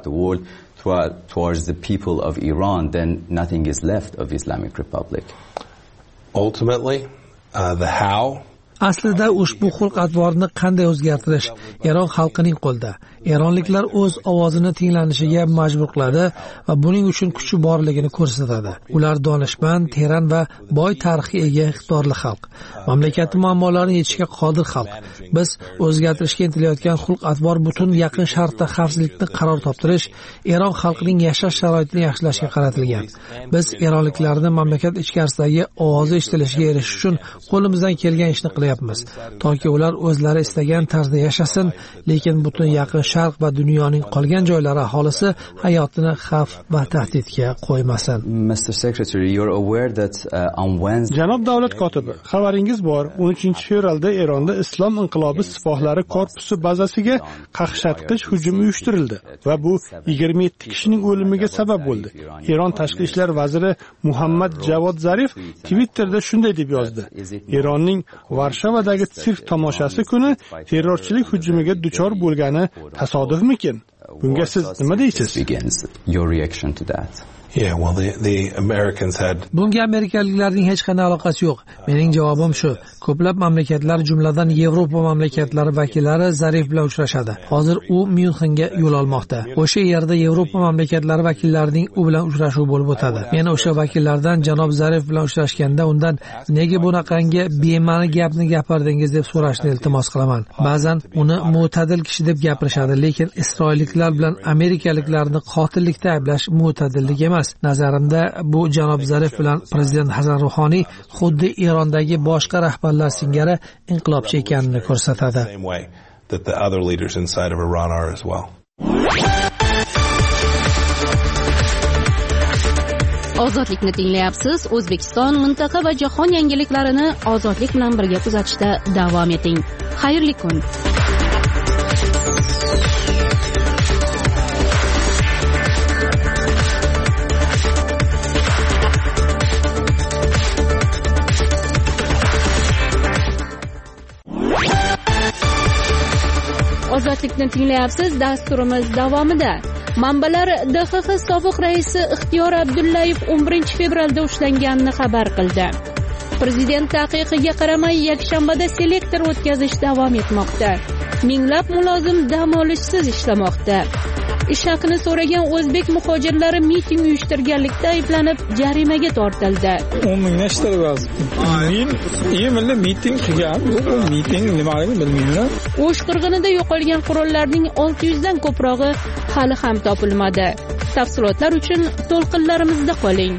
[SPEAKER 15] Towards the people of Iran, then nothing is left of Islamic Republic.
[SPEAKER 17] Ultimately, uh, the how.
[SPEAKER 10] Aslida ushbu xulq-atvorni qanday o'zgartirish Eron xalqining qo'lida. Eronliklar o'z ovozini tinglanishiga majbur qiladi va buning uchun kuchi borligini ko'rsatadi. Ular donishmand, teran va boy tarixga ega iqtidorli xalq. Mamlakat muammolarini yechishga qodir xalq. Biz o'zgartirishga intilayotgan xulq-atvor butun Yaqin Sharqda xavfsizlikni qaror toptirish, Eron xalqining yashash sharoitini yaxshilashga qaratilgan. Biz eronliklarni mamlakat ichkarisidagi ovozi eshitilishiga erishish uchun qo'limizdan kelgan ishni qilyapmiz. Toki ular o'zlari istagan tarzda yashasin, lekin butun Yaqin Sharq va dunyoning qolgan joylari aholisi hayotini xavf va tahdidga qo'ymasin.
[SPEAKER 15] Mister Secretary, you're aware that uh, on Wednesday.
[SPEAKER 16] Janob davlat kotibi, xabaringiz bor, o'n uchinchi fevralda Eronda Islom inqilobi sipohlari korpusi bazasiga qaqshatqich hujum uyushtirildi va bu yigirma yetti kishining o'limiga sabab bo'ldi. Eron tashqi ishlar vaziri Muhammad Javod Zarif Twitterda shunday deb yozdi: Eronning Varshavadagi sirk tomoshasi kuni terrorchilik hujumiga duchor bo'lgani tasodifmikin? Bunga siz nima deysiz?
[SPEAKER 15] Your reaction to that?
[SPEAKER 17] Yeah, well, the, the Americans had...
[SPEAKER 10] Bunga amerikaliklarning hech qanday aloqasi yo'q. Mening javobim shu. Ko'plab mamlakatlar, jumladan Yevropa mamlakatlari vakillari Zarif bilan uchrashadi. Hozir u Myunxenga yo'l olmoqda. O'sha yerda Yevropa mamlakatlari vakillarining u bilan uchrashuvi bo'lib o'tadi. Men o'sha vakillardan janob Zarif bilan uchrashganda undan nega bunaqangi bema'ni gapni gapirdingiz deb so'rashni iltimos qilaman. Ba'zan uni mo'tadil kishi deb gapirishadi, lekin isroilliklar bilan amerikaliklarni qotillikda ayblash mo'tadillik emas. Nazarimda bu janob Zarif bilan prezident Hasan Ruhoniy xuddi Erondagi boshqa rahbarlar singari inqilobchi ekanini ko'rsatadi.
[SPEAKER 1] Ozodlikni tinglayapsiz. O'zbekiston, mintaqa va jahon yangiliklarini ozodlik bilan birga kuzatishda davom eting. Xayrli kun. Ozodlikni tinglayapsiz. Dasturimiz davomida manbalar D X X sobiq raisi Ixtiyor Abdullayev o'n birinchi fevralda ushlanganini xabar qildi. Prezident taqiqiga qaramay yakshanbada selektor o'tkazish davom etmoqda. Minglab mulozim dam olishsiz ishlamoqda. Ish haqini so'ragan o'zbek muhojirlari miting uyushtirganlikda ayblanib jarimaga tortildi.
[SPEAKER 18] o'n mingdan ishladi ba'zi. Men yemilli miting qilgan, bu miting nimaligini bilmayman.
[SPEAKER 1] O'sh qirg'inida yo'qolgan qurollarning olti yuz dan ko'prog'i hali ham topilmadi. Tafsilotlar uchun to'lqinlarimizda qoling.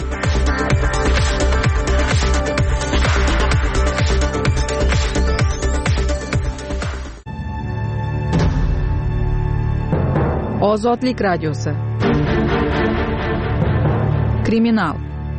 [SPEAKER 7] Ozodlik radiosi. Kriminal.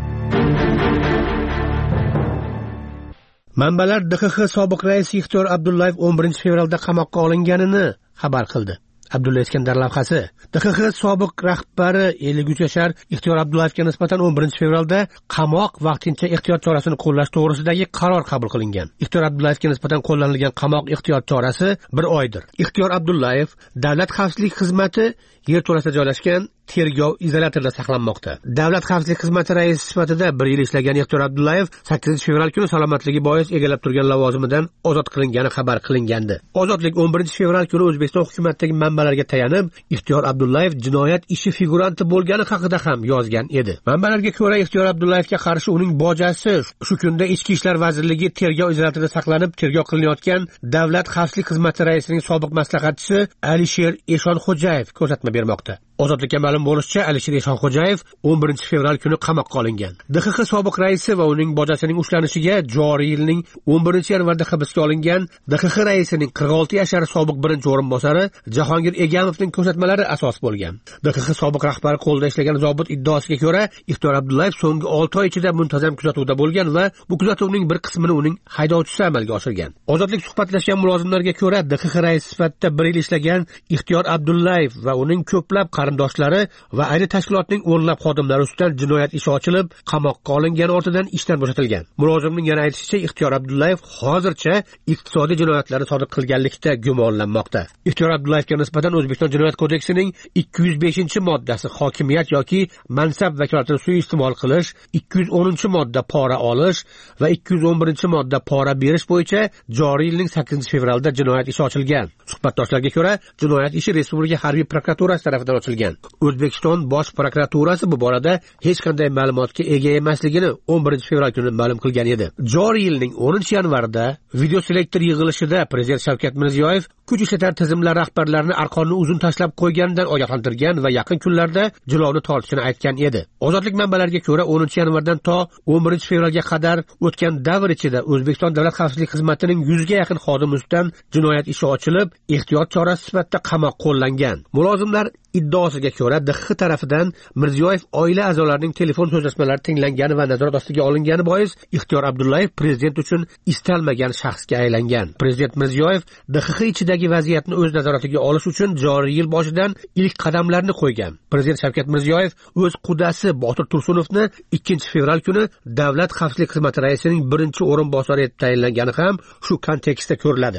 [SPEAKER 6] Manbalar D X X sobiq raisi Ixtiyor Abdullayev o'n birinchi fevralda qamoqqa olinganini xabar qildi. Abdulla Iskandar lavhasi. D X X sobiq rahbari ellik uch yashar Ixtiyor Abdullayevga nisbatan o'n birinchi fevralda qamoq vaqtincha ehtiyot chorasini qo'llash to'g'risidagi qaror qabul qilingan. Ixtiyor Abdullayevga nisbatan qo'llanilgan qamoq ehtiyot chorasi bir oydir. Ixtiyor Abdullayev Davlat xavfsizlik xizmati yerto'lasida joylashgan tergov izolyatorida saqlanmoqda. Davlat xavfsizlik xizmati raisi sifatida bir yil ishlagan Ixtiyor Abdullayev sakkizinchi fevral kuni salomatligi bois egallab turgan lavozimidan ozod qilingani xabar qilingandi. Ozodlik o'n birinchi fevral kuni O'zbekiston hukumatidagi manbalarga tayanib, Ixtiyor Abdullayev jinoyat ishi figuranti bo'lgani haqida ham yozgan edi. Manbalarga ko'ra, Ixtiyor Abdullayevga qarshi uning bojasi shu kunda Ichki ishlar vazirligi tergov izolyatorida saqlanib, tergov qilinayotgan Davlat xavfsizlik xizmati raisining sobiq maslahatchisi Alisher Eshonxo'jayev ko'rsatma bermoqda. Ozodlikka ma'lum bo'lishicha, Alisher Eshonxo'jayev o'n birinchi fevral kuni qamoqqa olingan. D X X sobiq raisi va uning bojasining ushlanishiga joriy yilning o'n birinchi yanvarda hibsga olingan D X X raisining qirq olti yashar sobiq birinchi o'rinbosari Jahongir Egamovning ko'rsatmalari asos bo'lgan. D X X sobiq rahbari qo'lida ishlagan zobit iddaosiga ko'ra, Ixtiyor Abdullayev so'nggi olti oy ichida muntazam kuzatuvda bo'lgan va bu kuzatuvning bir qismini uning haydovchisi amalga oshirgan. Ozodlik suhbatlashgan mulozimlarga ko'ra, D X X raisi sifatida bir yil ishlagan Ixtiyor Abdullayev va uning ko'plab qarindoshlari va ayni tashkilotning o'nlab xodimlari ustidan jinoyat ishi ochilib, qamoqqa olingani ortidan ishdan bo'shatilgan. Mulozimning yana aytishicha, Ixtiyor Abdullayev hozircha iqtisodiy jinoyatlarni sodir qilganlikda gumonlanmoqda. Ixtiyor Abdullayevga nisbatan O'zbekiston Jinoyat kodeksining ikki yuz beshinchi moddasi hokimiyat yoki mansab vakolatini suiiste'mol qilish, ikki yuz o'ninchi modda pora olish va ikki yuz o'n birinchi modda pora berish bo'yicha joriy yilning sakkizinchi fevralda jinoyat ishi ochilgan. Suhbatdoshlarga ko'ra, jinoyat ishi Respublika harbiy prokuraturasi tomonidan ochilgan. O'zbekiston Bosh prokuraturasi bu borada hech qanday ma'lumotga ega emasligini o'n birinchi fevral kuni ma'lum qilgan edi. Joriy yilning o'ninchi yanvarda video selektor yig'ilishida Prezident Shavkat Mirziyoyev kuch ishlatar tizimlar rahbarlarini arqonni uzun tashlab qo'yganidan ogohlantirgan va yaqin kunlarda jilovni tortishini aytgan edi. Ozodlik manbalariga ko'ra, o'ninchi yanvardan to o'n birinchi fevralga qadar o'tgan davr ichida O'zbekiston Davlat xavfsizlik xizmatining yuzga yaqin xodimi ustidan jinoyat ishi ochilib, ehtiyot chorasi sifatida qamoq qo'llangan. Mulozimlar iddaosiga ko'ra, D X X tarafidan Mirziyoyev oila a'zolarining telefon so'zlashmalari tinglangani va nazorat ostiga olingani bois Ixtiyor Abdullayev prezident uchun istalmagan shaxsga aylangan. Prezident Mirziyoyev D X X ichidagi vaziyatni o'z nazoratiga olish uchun joriy yil boshidan ilk qadamlarni qo'ygan. Prezident Shavkat Mirziyoyev o'z qudasi Botir Tursunovni ikkinchi fevral kuni Davlat xavfsizlik xizmati raisining birinchi o'rinbosari etib tayinlangani ham shu kontekstda ko'riladi.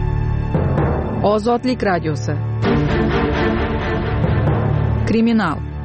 [SPEAKER 7] Ozodlik radiosi. Kriminal.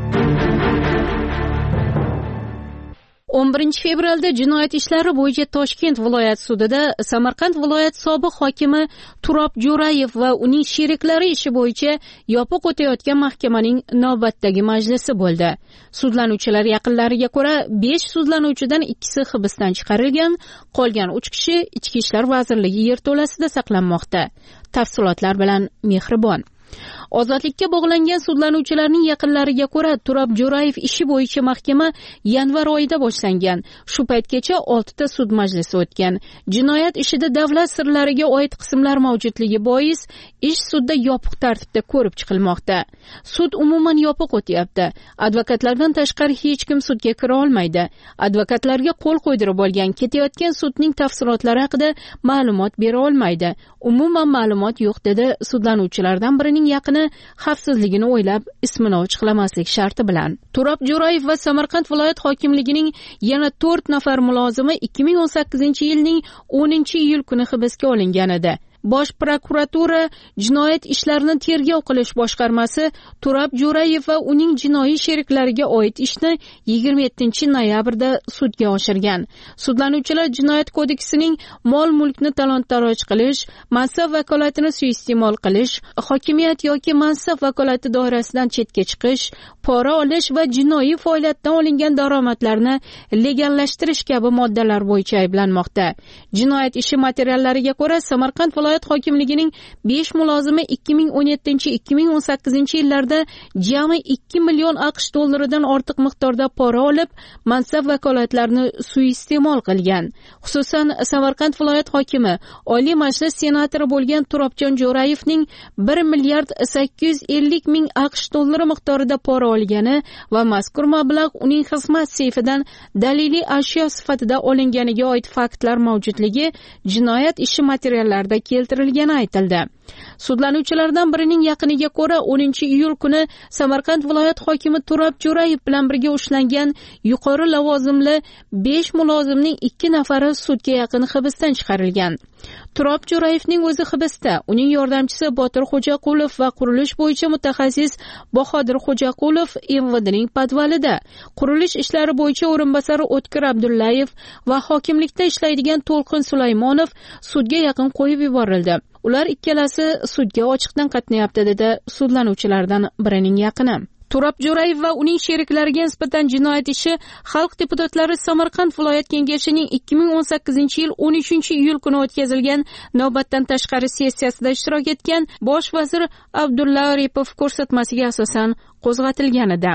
[SPEAKER 1] o'n birinchi fevralda jinoyat ishlari bo'yicha Toshkent viloyat sudida Samarqand viloyat sobiq hokimi Turob Jo'rayev va uning sheriklari ishi bo'yicha yopiq o'tayotgan mahkamaning navbatdagi majlisi bo'ldi. Sudlanuvchilar yaqinlariga ko'ra, besh sudlanuvchidan ikkisi hibsdan chiqarilgan, qolgan uch kishi Ichki ishlar vazirligi yerto'lasida saqlanmoqda. Tafsilotlar bilan Mehribon. Ozodlikka bog'langan sudlanuvchilarning yaqinlariga ko'ra, Turob Jo'rayev ishi bo'yicha mahkama yanvar oyida boshlangan. Shu paytgacha oltita sud majlisi o'tgan. Jinoyat ishida davlat sirlariga oid qismlar mavjudligi bois ish sudda yopiq tartibda ko'rib chiqilmoqda. Sud umuman yopiq o'tyapti. Advokatlardan tashqari hech kim sudga kira olmaydi. Advokatlarga qo'l qo'ydirib olgan ketayotgan sudning tafsilotlari haqida ma'lumot bera olmaydi. Umuman ma'lumot yo'q, dedi sudlanuvchilardan birining yaqini xavfsizligini o'ylab ismini ochiqlamaslik sharti bilan. Turob Jo'rayev va Samarqand viloyat hokimligining yana to'rt nafar mulozimi ikki ming o'n sakkizinchi yilning o'ninchi iyul kuni hibsga olingan edi. Bosh prokuratura jinoyat ishlarini tergov qilish boshqarmasi Turob Jo'rayev va uning jinoiy sheriklariga oid ishni yigirma yettinchi noyabrda sudga oshirgan. Sudlanuvchilar jinoyat kodeksining mol-mulkni talon-taroj qilish, mansab vakolatini suiiste'mol qilish, hokimiyat yoki mansab vakolati doirasidan chetga chiqish, pora olish va jinoiy faoliyatdan olingan daromadlarni legallashtirish kabi moddalar bo'yicha ayblanmoqda. Jinoyat ishi materiallariga ko'ra, Samarqand viloyat hokimligining besh mulozimi ikki ming o'n yettinchi ikki ming o'n sakkizinchi yillarda jami ikki million AQSh dollaridan ortiq miqdorda pora olib, mansab vakolatlarini suiiste'mol qilgan. Xususan, Samarqand viloyat hokimi Oliy Majlis senatori bo'lgan Turobjon Jo'rayevning bir milliard sakkiz yuz ellik ming AQSh dollari miqdorida pora olgani va mazkur mablag' uning xizmat seyfidan daliliy ashyo sifatida olinganiga oid faktlar mavjudligi jinoyat ishi materiallarida keltirilgani aytildi. Sudlanuvchilardan birining yaqiniga ko'ra, o'ninchi iyul kuni Samarqand viloyat hokimi Turob Jo'rayev bilan birga ushlangan yuqori lavozimli besh mulozimning ikki nafari sudga yaqin hibsdan chiqarilgan. Turob Jo'rayevning o'zi hibsda, uning yordamchisi Botir Xo'jaqulov va qurilish bo'yicha mutaxassis Bahodir Xo'jaqulov M V Dning podvalida. Qurilish ishlari bo'yicha o'rinbosari O'tkir Abdullayev va hokimlikda ishlaydigan To'lqin Sulaymonov sudga yaqin qo'yib yuborildi. Ular ikkalasi sudga ochiqdan qatnayapti, dedi sudlanuvchilardan birining yaqini. Turob Jo'rayev va uning sheriklariga nisbatan jinoyat ishi Xalq deputatlari Samarqand viloyat kengashining ikki ming o'n sakkizinchi yil o'n uchinchi iyul kuni o'tkazilgan navbatdan tashqari sessiyasida ishtirok etgan bosh vazir Abdulla Aripov ko'rsatmasiga asosan qo'zg'atilgan edi.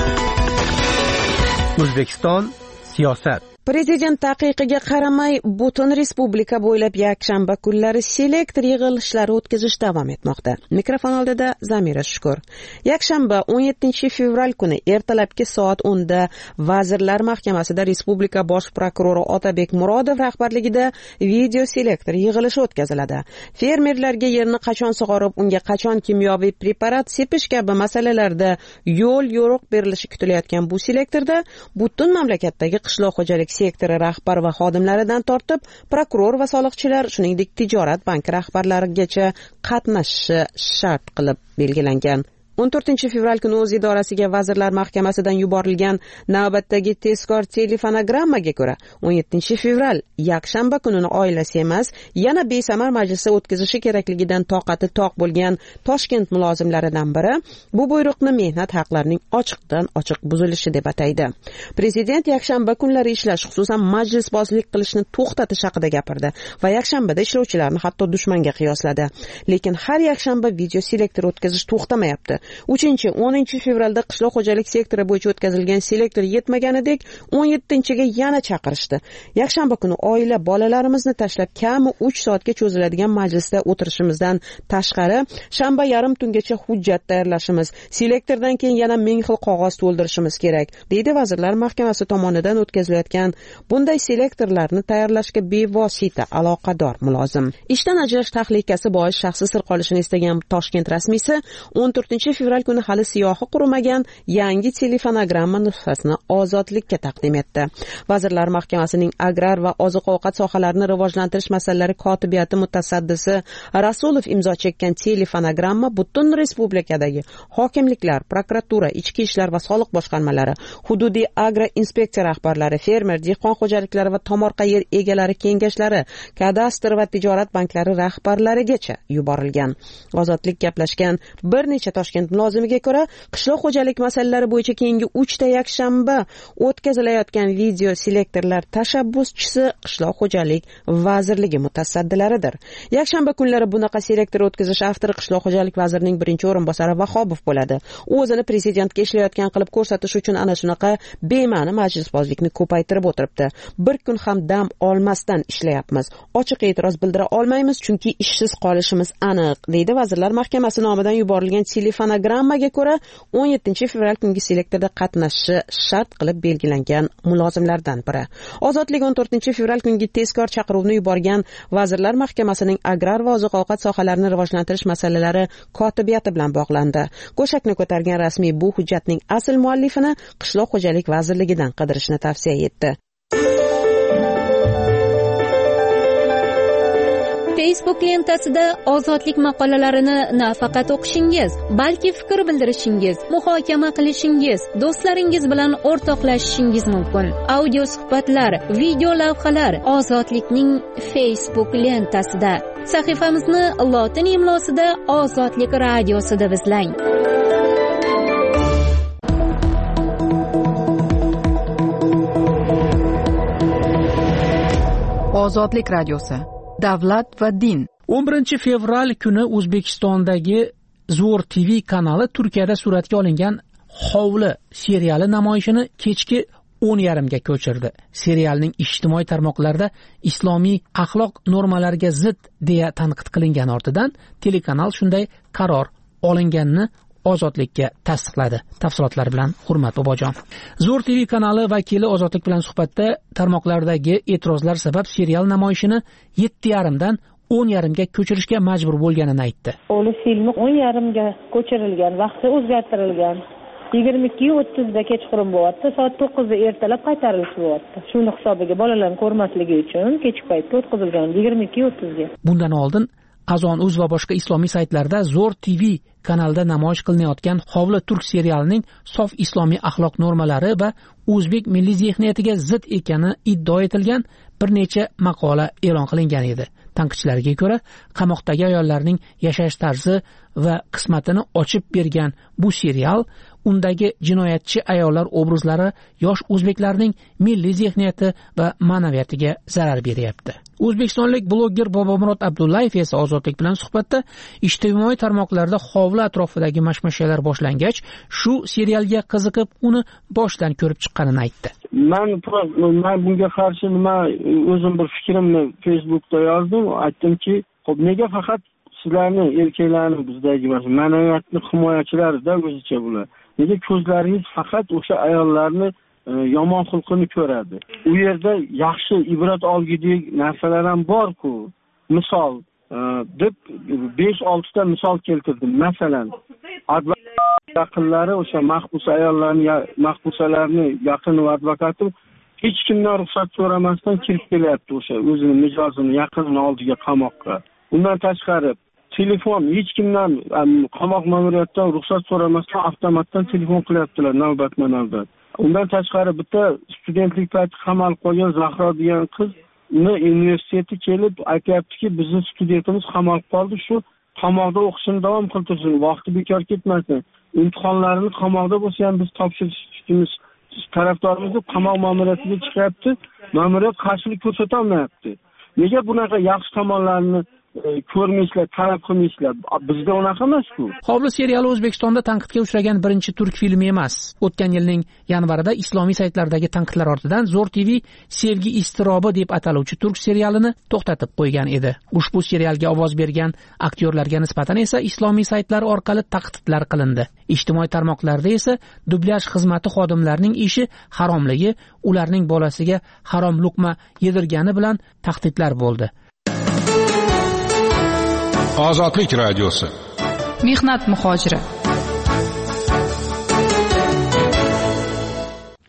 [SPEAKER 6] O'zbekiston siyosat.
[SPEAKER 8] Prezident taqiqiga qaramay, butun respublika bo'ylab yakshanba kunlari selektor yig'ilishlari o'tkazish davom etmoqda. Mikrofon oldida Zamira Shukur. Yakshanba o'n yettinchi fevral kuni ertalabki soat o'nda Vazirlar Mahkamasida Respublika bosh prokurori Otabek Murodov rahbarligida video selektor yig'ilishi o'tkaziladi. Fermerlarga yerni qachon sug'orib, unga qachon kimyoviy preparat sepish kabi masalalarda yo'l yo'riq berilishi kutilayotgan bu selektorda butun mamlakatdagi qishloq xo'jalik sektori rahbar va xodimlaridan tortib prokuror va soliqchilar, shuningdek tijorat banki rahbarlarigacha qatnashishi shart qilib belgilangan. o'n to'rtinchi fevral kuni o'z idorasiga Vazirlar Mahkamasidan yuborilgan navbatdagi tezkor telefonogrammaga ko'ra o'n yettinchi fevral yakshanba kunini oilasi emas, yana besamar majlisi o'tkazishi kerakligidan toqati toq bo'lgan Toshkent mulozimlaridan biri bu buyruqni mehnat haqlarining ochiqdan ochiq buzilishi deb ataydi. Prezident yakshanba kunlari ishlash, xususan majlisbozlik qilishni to'xtatish haqida gapirdi va yakshanbada ishlovchilarni hatto dushmanga qiyosladi. Lekin har yakshanba video selektor o'tkazish to'xtamayapti. uchinchi o'ninchi fevralda qishloq xo'jalik sektori bo'yicha o'tkazilgan selektor yetmaganidek o'n yettinchiga yana chaqirishdi. Yakshanba kuni oila bolalarimizni tashlab kami uch soatga cho'ziladigan majlisda o'tirishimizdan tashqari shanba yarim tungacha hujjat tayyorlashimiz, selektordan keyin yana ming xil qog'oz to'ldirishimiz kerak, deydi Vazirlar Mahkamasi tomonidan o'tkazilayotgan bunday selektorlarni tayyorlashga bevosita aloqador mulozim. Ishdan ajrash tahlikasi bois shaxsi sir qolishini istagan Toshkent rasmiysi o'n to'rtinchi fevral kuni hali siyohi qurimagan yangi telefonogramma nusxasini Ozodlikka taqdim etdi. Vazirlar Mahkamasining agrar va oziq-ovqat sohalarini rivojlantirish masalalari kotibiyati mutasaddisi Rasulov imzo chekkan telefonogramma butun respublikadagi hokimliklar, prokuratura, ichki ishlar va soliq boshqarmalari, hududiy agro inspeksiya rahbarlari, fermer, dehqon xo'jaliklari va tomorqa yer egalari kengashlari, kadastr va tijorat banklari rahbarlarigacha yuborilgan. Ozodlik gaplashgan bir necha Toshkent mulozimiga ko'ra, qishloq xo'jalik masalalari bo'yicha keyingi uchta yakshanba o'tkazilayotgan video selektorlar tashabbuschisi qishloq xo'jalik vazirligi mutasaddilaridir. Yakshanba kunlari bunaqa selektor o'tkazish avtori qishloq xo'jalik vazirining birinchi o'rinbosari Vahobov bo'ladi. U o'zini prezidentga ishlayotgan qilib ko'rsatish uchun ana shunaqa bema'ni majlisbozlikni ko'paytirib o'tiribdi. Bir kun ham dam olmasdan ishlayapmiz. Ochiq e'tiroz bildira olmaymiz, chunki ishsiz qolishimiz aniq, deydi Vazirlar Mahkamasi nomidan yuborilgan telefonogrammaga ko'ra o'n yettinchi fevral kungi selektorda qatnashishi shart qilib belgilangan mulozimlardan biri. Ozodlik o'n to'rtinchi fevral kungi tezkor chaqiruvni yuborgan Vazirlar Mahkamasining agrar va oziq-ovqat sohalarini rivojlantirish masalalari kotibiyati bilan bog'landi. Go'shakni ko'targan rasmiy bu hujjatning asl muallifini Qishloq xo'jalik vazirligidan qidirishni tavsiya etdi.
[SPEAKER 1] Facebook lentasida Ozodlik maqolalarini nafaqat o'qishingiz, balki fikr bildirishingiz, muhokama qilishingiz, do'stlaringiz bilan o'rtoqlashishingiz mumkin. Audio suhbatlar, video lavhalar Ozodlikning Facebook lentasida. Sahifamizni lotin imlosida Ozodlik radiosida izlang.
[SPEAKER 7] Ozodlik radiosi. Davlat va din.
[SPEAKER 3] o'n birinchi fevral kuni O'zbekistondagi Zo'r T V kanali Turkiyada suratga olingan Hovli seriali namoyishini kechki o'n yarimga ko'chirdi. Serialning ijtimoiy tarmoqlarda islomiy axloq normalariga zid deya tanqid qilingan ortidan telekanal shunday qaror olinganini Ozodlikka tasdiqladi. Tafsilotlar bilan Hurmat Bobojon. Zo'r T V kanali vakili Ozodlik bilan suhbatda tarmoqlardagi e'tirozlar sabab serial namoyishini yetti yarim dan o'n yarim ga ko'chirishga majbur bo'lganini aytdi.
[SPEAKER 19] O'li filmi o'n yarim ga ko'chirilgan, vaqti o'zgartirilgan. yigirma ikki o'ttiz da kechqurun bo'lyapti, soat to'qqiz da ertalab qaytarilishi bo'lyapti. Shuni hisobiga bolalarning ko'rmasligi uchun kechki paytda o'tkazilgan yigirma ikki o'ttiz ga.
[SPEAKER 3] Bundan oldin Azon.uz va boshqa islomiy saytlarda Zo'r T V kanalida namoyish qilinayotgan Hovli turk serialining sof islomiy axloq normalari va o'zbek milliy zehniyatiga zid ekani iddao etilgan bir necha maqola e'lon qilingan edi. Tanqidchilarga ko'ra, qamoqdagi ayollarning yashash tarzi va qismatini ochib bergan bu serial undagi jinoyatchi ayollar obrazlari yosh o'zbeklarning milliy zehniyati va ma'naviyatiga zarar beryapti. O'zbekistonlik blogger Bobomurod Abdullayev esa Ozodlik bilan suhbatda ijtimoiy tarmoqlarda Hovli atrofidagi mashmashalar boshlangach, shu serialga qiziqib, uni boshdan ko'rib chiqqanini aytdi.
[SPEAKER 20] Men men bunga qarshi nima o'zim bir fikrimni Facebookda yozdim, aytdimki, xo'p nega faqat sizlarni erkaklarni bizdagi ma'naviyatni himoyachilarida o'zicha bular. Nega ko'zlaringiz faqat o'sha ayollarni yomon xulqini ko'radi? U yerda yaxshi ibrat olgulik narsalar ham bor-ku. Misol deb besh olti ta misol keltirdim. Masalan, yaqinlari o'sha mahbus ayollarni, mahbusalarni yaqin va advokati hech kimdan ruxsat so'ramasdan kirib kelyapti o'sha o'zining mijozini yaqinini oldiga qamoqqa. Undan tashqari telefon hech kimdan qamoq ma'muriyatidan ruxsat so'ramasdan avtomatdan telefon qilyaptilar navbatma-navbat. Undan tashqari bitta studentlik payti qamalib qolgan Zahro degan qiz uni universiteti kelib aytayaptiki, bizning studentimiz qamalib qoldi, shu qamoqda o'qishini davom qildirsin, vaqti bekor ketmasin. Imtihonlarini qamoqda bo'lsa ham biz topshirishimiz tarafdorimiz qamoq ma'muriyatiga chiqyapti, ma'muriyat qarshilik ko'rsata olmayapti. Nega bunaqa yaxshi tomonlarni ko'rmaysizlar, talab qilmaysizlar? Bizda unaqa emas-ku.
[SPEAKER 3] Hovli seriali O'zbekistonda tanqidga uchragan birinchi turk filmi emas. O'tgan yilning yanvarida islomiy saytlardagi tanqidlar ortidan Zo'r T V Sevgi iztirobi deb ataluvchi turk serialini to'xtatib qo'ygan edi. Ushbu serialga ovoz bergan aktyorlarga nisbatan esa islomiy saytlar orqali tahdidlar qilindi. Ijtimoiy tarmoqlarda esa dublyaj xizmati xodimlarining ishi haromligi, ularning bolasiga harom luqma yedirgani bilan tahdidlar bo'ldi.
[SPEAKER 13] Ozodlik radiosi.
[SPEAKER 7] Mehnat muhojiri.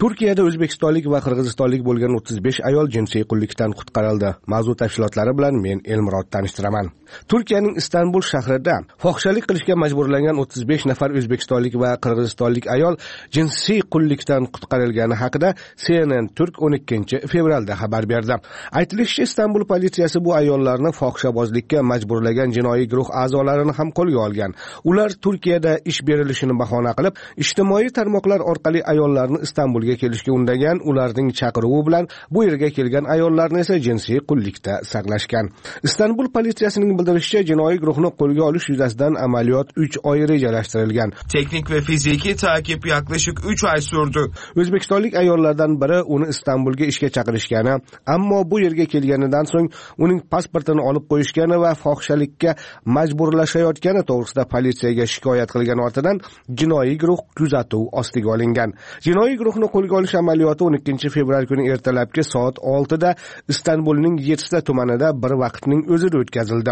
[SPEAKER 21] Turkiyada o'zbekistonlik va qirg'izistonlik bo'lgan o'ttiz besh ayol jinsiy qullikdan qutqarildi. Mavzu tafsilotlari bilan men Elmurod tanishtiraman. Turkiyaning Istanbul shahrida fohishalik qilishga majburlangan o'ttiz besh nafar o'zbekistonlik va qirg'izistonlik ayol jinsiy qullikdan qutqarilgani haqida C N N Turk o'n ikkinchi fevralda xabar berdi. Aytilishicha, Istanbul politsiyasi bu ayollarni fohishabozlikka majburlagan jinoiy guruh a'zolarini ham qo'lga olgan. Ular Turkiyada ish berilishini bahona qilib, ijtimoiy tarmoqlar orqali ayollarni Istanbulga kelishga undagan, ularning chaqiruvi bilan bu yerga kelgan ayollarni esa jinsiy qullikda saqlashgan. Istanbul politsiyasining bildirishicha, jinoiy guruhni qo'lga olish yuzasidan amaliyot uch oy rejalashtirilgan.
[SPEAKER 22] Teknik ve fiziki takip yaklaşık üç ay sürdü.
[SPEAKER 21] O'zbekistonlik ayollardan biri uni Istanbulga ishga chaqirishgani, ammo bu yerga kelganidan so'ng uning pasportini olib qo'yishgani va fohishalikka majburlashayotgani to'g'risida politsiyaga shikoyat qilgan ortidan jinoiy guruh kuzatuv ostiga olingan. Jinoiy guruhni qo'lga olish amaliyoti o'n ikkinchi fevral kuni ertalabki soat oltida Istanbulning yettita tumanida bir vaqtning o'zida o'tkazildi.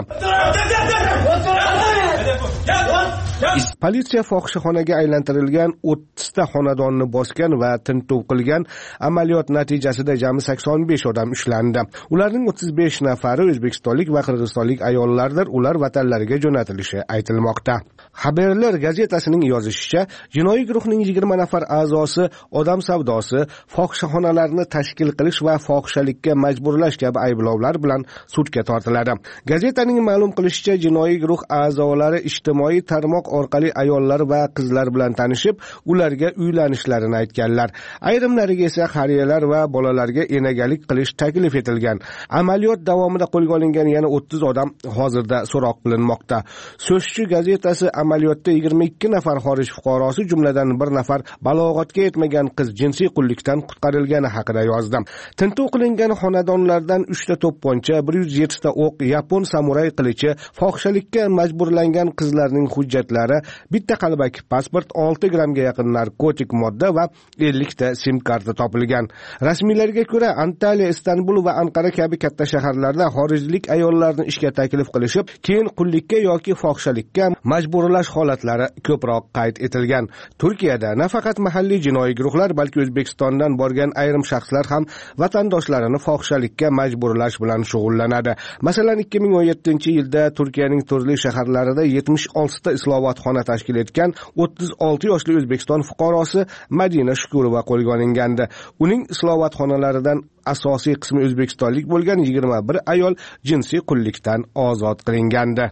[SPEAKER 21] Politsiya fohishaxonaga aylantirilgan o'ttizta xonadonni bosgan va tintuv qilgan. Amaliyot natijasida jami sakson besh odam ushlandi. Ularning o'ttiz besh nafari o'zbekistonlik va qirg'izistonlik ayollardir. Ular vatanlariga jo'natilishi aytilmoqda. Haberlar gazetasining yozishicha, jinoiy guruhning yigirma nafar a'zosi odam savdosi, fohishaxonalarni tashkil qilish va fohishalikka majburlash kabi ayblovlar bilan sudga tortiladi. Gazetaning ma'lum qilishicha, jinoiy guruh a'zolari ijtimoiy tarmoq orqali ayollar va qizlar bilan tanishib, ularga uylanishlarini aytganlar. Ayrimlariga esa qariyalar va bolalarga enagalik qilish taklif etilgan. Amaliyot davomida qo'lga olingan yana o'ttiz odam hozirda so'roq qilinmoqda. So'zchi gazetasi amaliyotda yigirma ikki nafar xorij fuqarosi, jumladan bir nafar balog'atga yetmagan qiz jinsiy qullikdan qutqarilgani haqida yozdi. Tintuv qilingan xonadonlardan uchta to'pponcha, bir yuz yetti ta o'q, yapon samuray qilichi, fohishalikka majburlangan qizlarning hujjatlari, bitta qalbaki pasport, olti grammga yaqin narkotik modda va ellik ta sim karta topilgan. Rasmiylarga ko'ra, Antalya, Istanbul va Anqara kabi katta shaharlarda xorijlik ayollarni ishga taklif qilishib, keyin qullikka yoki fohishalikka majburlash holatlari ko'proq qayd etilgan. Turkiyada nafaqat mahalliy jinoiy guruhlar, balki O'zbekistondan borgan ayrim shaxslar ham vatandoshlarini fohishalikka majburlash bilan shug'ullanadi. Masalan, ikki ming o'n yettinchi yilda Turkiyaning turli shaharlarida yetmish oltita islohotxona tashkil etgan o'ttiz olti yoshli O'zbekiston fuqarosi Madina Shukurova qo'lga olingandi. Uning islohotxonalaridan asosiy qismi o'zbekistonlik bo'lgan yigirma bir ayol jinsiy qullikdan ozod qilingandi.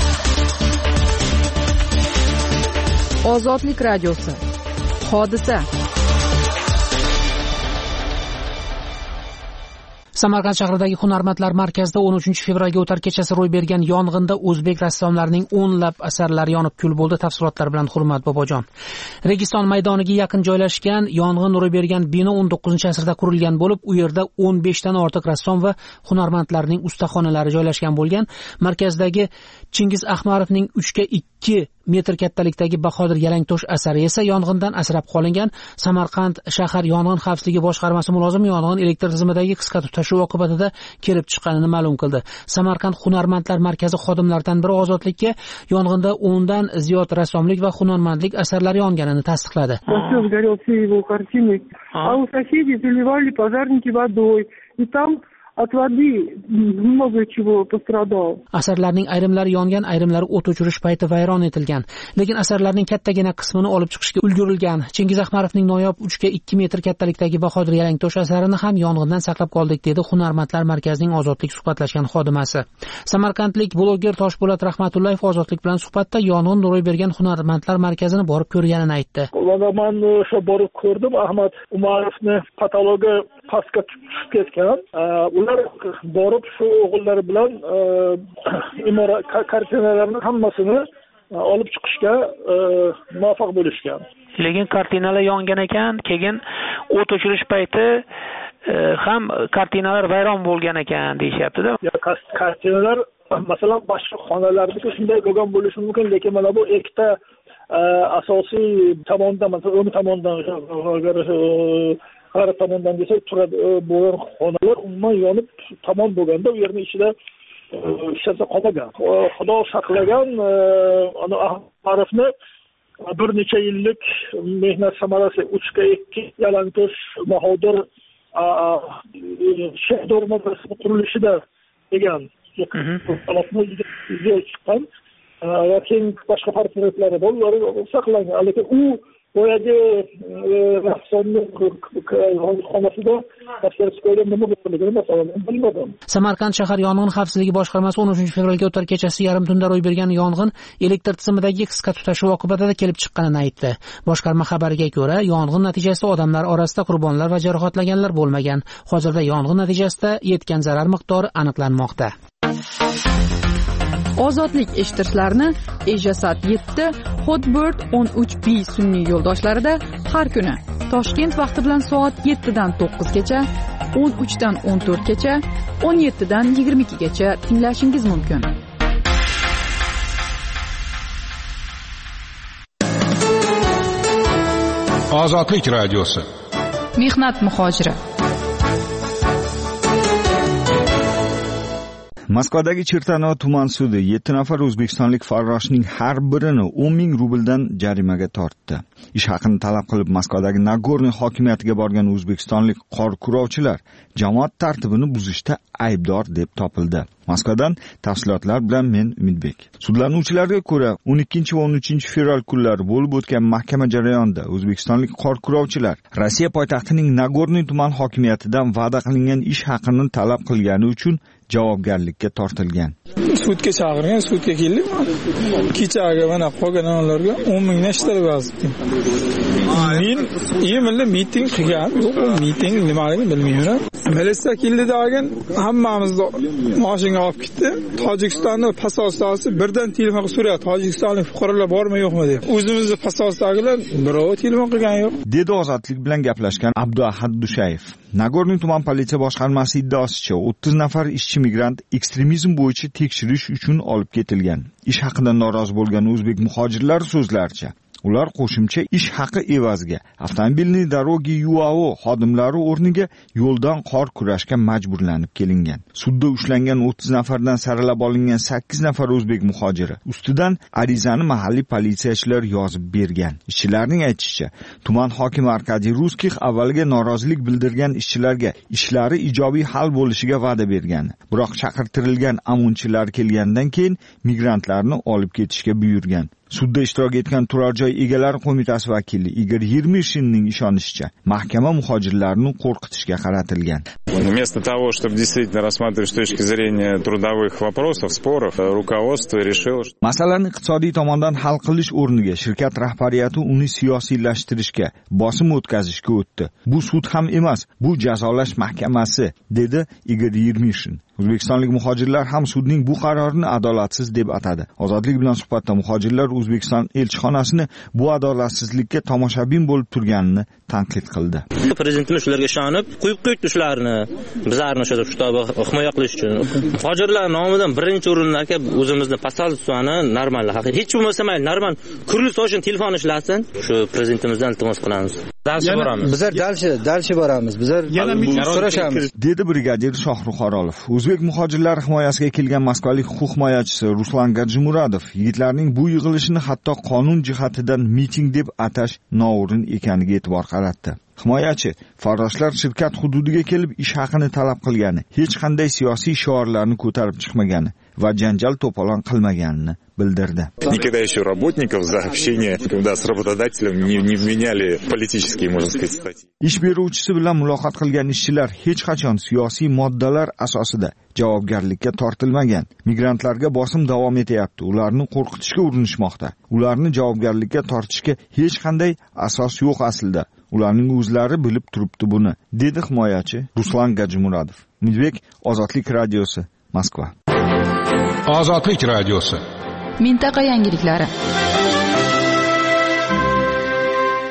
[SPEAKER 7] Ozodlik radiosi. Hodisa.
[SPEAKER 3] Samarqand shahridagi Hunarmandlar markazida o'n uchinchi fevralga o'tar kechasi ro'y bergan yong'inda o'zbek rassomlarining o'nlab asarlari yonib kul bo'ldi. Tafsilotlar bilan Hurmat Bobojon. Registon maydoniga yaqin joylashgan yong'in ro'y bergan bino o'n to'qqizinchi asrda qurilgan bo'lib, u yerda o'n besh dan ortiq rassom va hunarmandlarning ustaxonalari joylashgan bo'lgan. Markazdagi Chingiz Ahmarovning uchga ikki metr kattalikdagi Bahodir Yalangtosh asari esa yong'indan asrab qolingan. Samarqand shahar yong'in xavfsizligi boshqarmasi mulozimi yong'in elektr tizimidagi qisqa tutashuv oqibatida kelib chiqqanini ma'lum qildi. Samarqand Hunarmandlar markazi xodimlaridan biri Ozodlikka yong'inda o'ndan ziyod rassomlik va hunarmandlik asarlari yonganini tasdiqladi. От воды много чего пострадало. Asarlarning ayrimlari yongan, ayrimlari o't o'chirish payti vayron etilgan. Lekin asarlarning kattagina qismini olib chiqishga ulgurilgan. Chingiz Ahmarovning noyob uchga ikki metr kattalikdagi Bahodir Yalangtosh asarini ham yong'indan saqlab qoldik, dedi Hunarmandlar markazining Ozodlik suhbatlashgan xodimasi. Samarqandlik bloger Toshpo'lat Rahmatullayev Ozodlik bilan suhbatda yong'in ro'y bergan Hunarmandlar markazini borib ko'rganini aytdi.
[SPEAKER 23] Men o'sha borib ko'rdim, Ahmad Umarovni patologi pastga tushib ketgan. Ular borib shu o'g'illari bilan imorat kartinalarning hammasini olib chiqishga muvaffaq bo'lishgan.
[SPEAKER 3] Lekin kartinalar yongan ekan, keyin o't o'chirish payti ham kartinalar vayron bo'lgan ekan deyishyapti-da.
[SPEAKER 23] Kartinalar masalan boshqa xonalarda shunday bo'lgan bo'lishi mumkin, lekin mana bu ikkita asosiy tomondan, masalan, o'ng tomondan har tomondan desak turadi bo'lgan xonalar umuman yonib tamom bo'lganda, u yerning ichida hech narsa qolmagan. Xudo saqlagan, ana Ahmarovni bir necha yillik mehnat samarasi uchga ikki yalantosh bahodir shahrdor madrasasi qurilishida degan chiqqan va keyin boshqa portretlari bor, ular saqlangan. Lekin u boyagi rassomning xonasida
[SPEAKER 3] Samarqand shahar yong'in xavfsizligi boshqarmasi o'n uchinchi fevralga o'tar kechasi yarim tunda ro'y bergan yong'in elektr tizimidagi qisqa tutashuv oqibatida kelib chiqqanini aytdi. Boshqarma xabariga ko'ra, yong'in natijasida odamlar orasida qurbonlar va jarohatlanganlar bo'lmagan. Hozirda yong'in natijasida yetgan zarar miqdori aniqlanmoqda.
[SPEAKER 7] Ozodlik eshittirishlarni Ejasat yetti, Hotbird o'n uch B sun'iy yo'ldoshlarida har kuni Toshkent vaqti bilan soat yettidan to'qqizgacha, o'n uchdan o'n to'rtgacha, o'n yettidan yigirma ikkigacha tinglashingiz mumkin.
[SPEAKER 13] Ozodlik radiosi.
[SPEAKER 9] Mehnat muhojiri.
[SPEAKER 4] Moskvadagi Chertanov tuman sudi yetti nafar o'zbekistonlik farroshning har birini o'n ming rubldan jarimaga tortdi. Ish haqini talab qilib Moskvadagi Nagorniy hokimiyatiga borgan o'zbekistonlik qor kurovchilar jamoat tartibini buzishda aybdor deb topildi. Moskvadan tafsilotlar bilan men Umidbek. Sudlanuvchilarga ko'ra, o'n ikkinchi va o'n uchinchi fevral kunlari bo'lib o'tgan mahkama jarayonida o'zbekistonlik qor kurovchilar Rossiya poytaxtining Nagorniy tuman hokimiyatidan va'da qilingan ish haqini talab qilgani uchun javobgarlikka tortilgan.
[SPEAKER 18] Sudga chaqirgan, sudga keldik. Kechaga mana qolganlarga o'n mingdan ishtalib yozdim. Men iyimli miting qilgan, miting nimaligini bilmayman. Militsiya keldi degan, hammamizni mashinaga olib ketdi. Tojikistonda pasostasi birdan telefon qilib so'radi, Tojikistonlik fuqarolar bormi yo'qmi deb. O'zimizni pasostdagilar birov telefon qilgan yo'q. Dedi Ozodlik bilan gaplashgan Abduahad Dushayev. Nagorniy tuman politsiya boshqarmasi iddaosicha o'ttiz nafar ishchi migrant ekstremizm bo'yicha tekshirish uchun olib ketilgan. Ish haqida norozi bo'lgan o'zbek muhojirlar so'zlaricha, ular qo'shimcha ish haqi evaziga avtomobilni Dorogi Yuao xodimlari o'rniga yo'ldan qor kurashga majburlanib kelingan. Sudda ushlangan o'ttiz nafardan saralab olingan sakkiz nafar o'zbek muhojiri ustidan arizani mahalliy politsiyachilar yozib bergan. Ishchilarning aytishicha, tuman hokimi Arkadiy Ruskix avvaliga norozilik bildirgan ishchilarga ishlari ijobiy hal bo'lishiga va'da bergan. Biroq chaqirtirilgan amunchilar kelgandan keyin migrantlarni olib ketishga buyurgan. Sudda ishtirok etgan turar joy egalari qo'mitasi vakili Igor Yermishinning ishonishicha, mahkama muhojirlarni qo'rqitishga qaratilgan.
[SPEAKER 5] Вместо того, чтобы действительно рассматривать с точки зрения трудовых вопросов, споров, руководство решило, что
[SPEAKER 4] masalani iqtisodiy tomondan hal qilish o'rniga shirkat rahbariyati uni siyosiylashtirishga, bosim o'tkazishga o'tdi. Bu sud ham emas, bu jazolash mahkamasi, dedi Igor Yermishin. O'zbekistonlik muhojirlar ham sudning bu qarorini adolatsiz deb atadi. Ozodlik bilan suhbatda muhojirlar O'zbekiston elchixonasini bu adolatsizlikka tomoshabin bo'lib turganini tanqid qildi.
[SPEAKER 11] Prezidentimiz shularga ishonib, qo'yib qo'ydi shularni, bizlarni o'sha shtobi himoya qilish uchun. Muhojirlar nomidan birinchi o'rinlarga o'zimizni posaldusiyani normal, hech bo'lmasa mayli, normal kurilish uchun telefon ishlasin. Shu prezidentimizdan iltimos qilamiz. Dalshi boramiz. Bizlar dalshi, dalshi boramiz. Bizlar so'rashamiz,
[SPEAKER 4] dedi brigadir Shohruh Orolov. O'zbek muhojirlar himoyasiga kelgan moskvalik huquq himoyachisi Ruslan Gajimuradov yigitlarning bu yig'ilishini hatto qonun jihatidan miting deb atash noo'rin ekaniga e'tibor qaratdi. Himoyachi farroshlar shirkat hududiga kelib ish haqini talab qilgani, hech qanday siyosiy shiorlarni ko'tarib chiqmagani va janjal to'polon qilmaganini bildirdi.
[SPEAKER 5] Никогда еще работников за общение да, с работодателем не, не вменяли политические, можно сказать, статьи.
[SPEAKER 4] Ish beruvchisi bilan muloqot qilgan ishchilar hech qachon siyosiy moddalar asosida javobgarlikka tortilmagan. Migrantlarga bosim davom etyapti. Ularni qo'rqitishga urinishmoqda. Ularni javobgarlikka tortishga hech qanday asos yo'q aslida. Ularning o'zlari bilib turibdi buni, dedi himoyachi Ruslan Gajimuradov. Umidbek, Ozodlik radiosi, Moskva.
[SPEAKER 13] Ozodlik radiosi.
[SPEAKER 9] Mintaqa yangiliklari.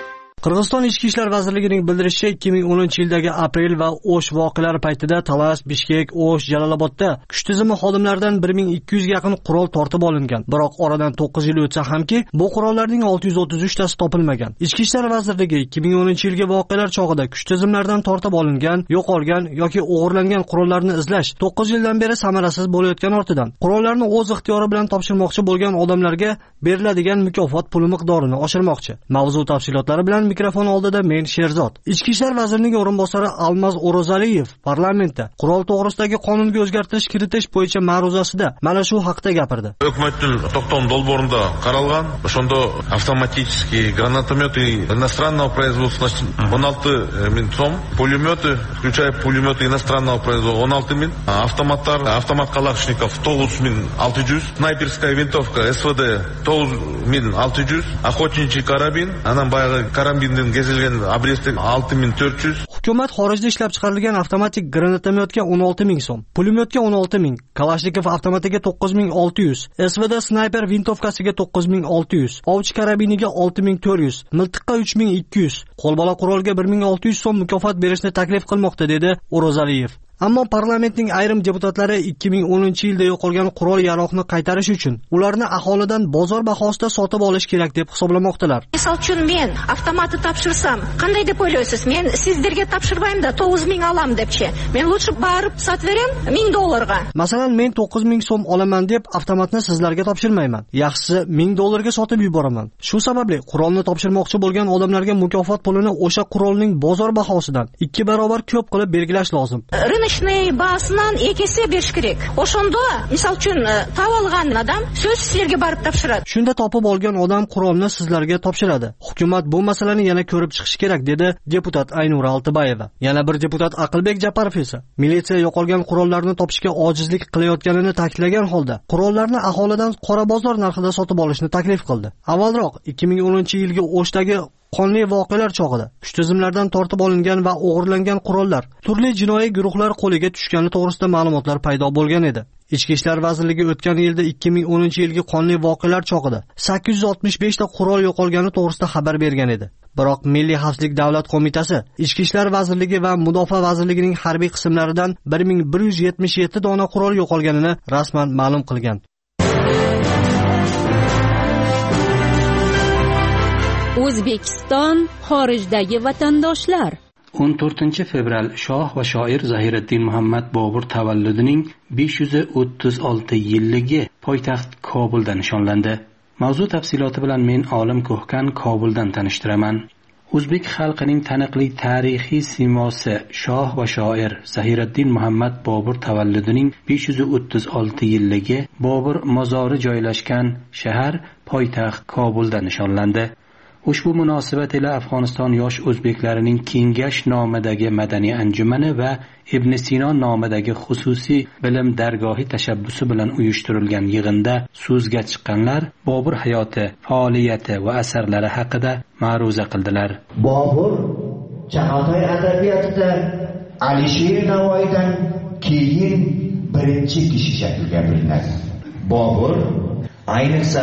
[SPEAKER 2] Qirg'iziston Ichki ishlar vazirligining bildirishicha, ikki ming o'ninchi yildagi aprel va O'sh voqealari paytida Talas, Bishkek, O'sh, Jalolobodda kuch tizimi xodimlaridan bir ming ikki yuzga yaqin qurol tortib olingan. Biroq oradan to'qqiz yil o'tsa hamki, bu qurollarning olti yuz o'ttiz uch tasi topilmagan. Ichki ishlar vazirligi ikki ming o'ninchi yilgi voqealar chog'ida kuch tizimlaridan tortib olingan, yo'qolgan yoki o'g'irlangan qurollarni izlash to'qqiz yildan beri samarasiz bo'layotgan ortidan qurollarni o'z ixtiyori bilan topshirmoqchi bo'lgan odamlarga beriladigan mukofot puli miqdorini oshirmoqchi. Mavzu tafsilotlari bilan mikrofon oldida men Sherzod. Ichki ishlar vazirining o'rinbosari Almaz O'rozaliyev parlamentda qurol to'g'risidagi qonunga o'zgartirish kiritish bo'yicha ma'ruzasida mana shu haqda gapirdi.
[SPEAKER 12] Hukumatning to'xtom dolborunda qaralgan, o'shanda avtomatический гранатометы иностранного производства o'n olti ming so'm, pulemyoты, включая pulemyoты иностранного производства o'n olti ming, avtomatlar, avtomat kalashnikov to'qqiz ming olti yuz, снайперская винтовка эс вэ дэ to'qqiz ming olti yuz, охотничий карабин, anan bayag'i karabindan kesilgan обрезтек olti ming to'rt yuz.
[SPEAKER 2] Hukumat xorijda ishlab chiqarilgan avtomatik granatomyotga o'n olti ming so'm, pulemyotga o'n olti ming, kalashnikov avtomatiga to'qqiz ming olti yuz, эс вэ дэ snayper vintovkasiga to'qqiz ming olti yuz, ovchi karabiniga olti ming to'rt yuz, miltiqqa uch ming ikki yuz, qo'lbola qurolga bir ming olti yuz so'm mukofot berishni taklif qilmoqda, dedi O'rozaliyev. Ammo parlamentning ayrim deputatlari ikki ming o'ninchi yilda yo'qolgan qurol yaroqni qaytarish uchun ularni aholidan bozor bahosida sotib olish kerak deb hisoblamoqdalar.
[SPEAKER 14] Misol uchun men avtomatni topshirsam, qanday deb o'ylaysiz? Men sizlarga topshirmayman-da, to'qqiz ming olam debchi. Men lutshi borib sotavering ming dollarga.
[SPEAKER 2] Masalan, men to'qqiz ming so'm olaman deb avtomatni sizlarga topshirmayman. Yaxshisi ming dollarga sotib yuboraman. Shu sababli qurolni topshirmoqchi bo'lgan odamlarga mukofot pulini o'sha qurolning bozor bahosidan ikki barobar ko'p qilib belgilash lozim.
[SPEAKER 14] Rыночный bahasidan ekisi berish kerak. O'shanda, misol uchun, tavalgan odam so'z sizlarga borib topshiradi.
[SPEAKER 2] Shunda topib olgan odam qurolni sizlarga topshiradi. Hukumat bu masalani yana ko'rib chiqish kerak, dedi deputat Aynura Altibayeva. Yana bir deputat Aqlbek Japarov esa militsiya yo'qolgan qurollarni topishga ojizlik qilayotganini ta'kidlagan holda, qurollarni aholidan qora bozor narxida sotib olishni taklif qildi. Avvalroq ikki ming o'ninchi yilgi O'shdagi qonli voqealar chog'ida kuch tizimlardan tortib olingan va o'g'irlangan qurollar turli jinoiy guruhlar qo'liga tushgani to'g'risida ma'lumotlar paydo bo'lgan edi. Ichki ishlar vazirligi o'tgan yilda ikki ming o'ninchi yilgi qonli voqealar chog'ida sakkiz yuz oltmish besh ta qurol yo'qolgani to'g'risida xabar bergan edi. Biroq Milliy xavfsizlik davlat qo'mitasi Ichki ishlar vazirligi va Mudofaa vazirligining harbiy qismlaridan bir ming bir yuz yetmish yetti dona qurol yo'qolganini rasman ma'lum qilgan.
[SPEAKER 1] O'zbekiston xorijdagi vatandoshlar.
[SPEAKER 24] o'n to'rtinchi fevral shoh va shoir Zahiriddin Muhammad Bobur tavalludining besh yuz o'ttiz olti yilligi poytaxt Kobulda nishonlandi. Mavzu tafsiloti bilan men Olim Ko'hkan Kobuldan tanishtiraman. O'zbek xalqining taniqli tarixiy simosi shoh va shoir Zahiriddin Muhammad Bobur tavalludining besh yuz o'ttiz olti yilligi Bobur mozori joylashgan shahar poytaxt Kobulda nishonlandi. Ushbu munosabat ila Afg'oniston yosh o'zbeklarining Kengash nomidagi madaniy anjumani va Ibn Sino nomidagi xususiy bilim dargohi tashabbusi bilan uyushtirilgan yig'inda so'zga chiqqanlar Bobur hayoti, faoliyati va asarlari haqida ma'ruza qildilar.
[SPEAKER 25] Bobur Chag'atoy adabiyotida Alisher Navoiydan keyin birinchi kishi shaklga bilinadi. Bobur ayniqsa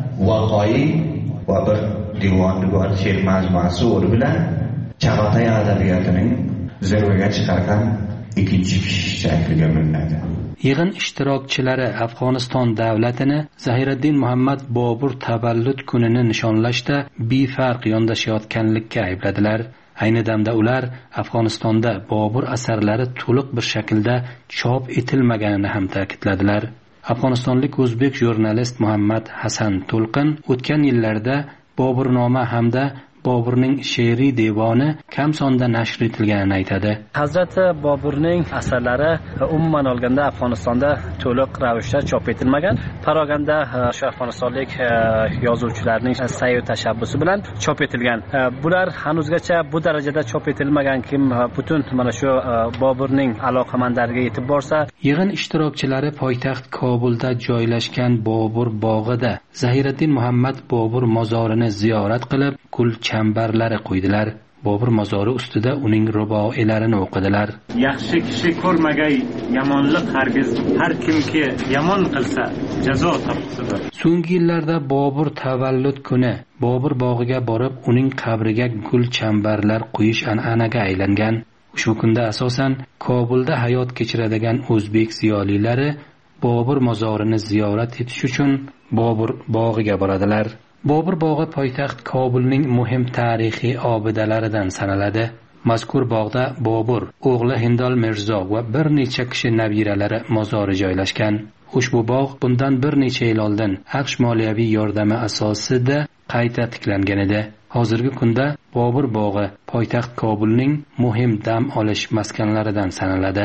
[SPEAKER 25] vaqoiy va bir Divan divan she'r majmuasi bilan Chag'atoy adabiyotining zirvaga chiqargan ikkinchi kishi shakliga bilinadi.
[SPEAKER 24] Yig'in ishtirokchilari Afg'oniston davlatini Zahiriddin Muhammad Bobur tavallud kunini nishonlashda befarq yondashayotganlikka aybladilar. Ayni damda ular Afg'onistonda Bobur asarlari to'liq bir shaklda chop etilmaganini ham ta'kidladilar. Afg'onistonlik o'zbek jurnalist Muhammad Hasan To'lqin o'tgan yillarda Boburnoma hamda Boburning she'riy devoni kam sonda nashr etilganini aytadi.
[SPEAKER 26] Hazrati Boburning asarlari umuman olganda Afg'onistonda to'liq ravishda chop etilmagan. Paraganda shu afg'onistonlik yozuvchilarning sa'y va tashabbusi bilan chop etilgan. Bular hanuzgacha bu darajada chop etilmagan kim butun mana shu Boburning aloqamandlariga yetib borsa,
[SPEAKER 24] yig'in ishtirokchilari poytaxt Kobulda joylashgan Bobur bog'ida Zahiriddin Muhammad Bobur mozorini ziyorat qilib, gul chambarlari qo'ydilar. Bobur mozori ustida uning ruboiylarini o'qidilar.
[SPEAKER 6] Yaxshi kishi ko'rmagay yomonlik hargiz, har kimki yomon qilsa jazo topsidir.
[SPEAKER 24] So'nggi yillarda Bobur tavallud kuni Bobur bog'iga borib, uning qabriga gul chambarlar qo'yish an'anaga aylangan. Ushbu kunda asosan Kobulda hayot kechiradigan o'zbek ziyolilari Bobur mozorini ziyorat etish uchun Bobur bog'iga boradilar. Bobur bog'i poytaxt Kobulning muhim tarixiy obidalaridan sanaladi. Mazkur bog'da Bobur, o'g'li Hindol Mirzo va bir necha kishi nabiralari mozori joylashgan. Ushbu bog' bundan bir necha yil oldin AQSh moliyaviy yordami asosida qayta tiklangan edi. Hozirgi kunda Bobur bog'i poytaxt Kobulning muhim dam olish maskanlaridan sanaladi.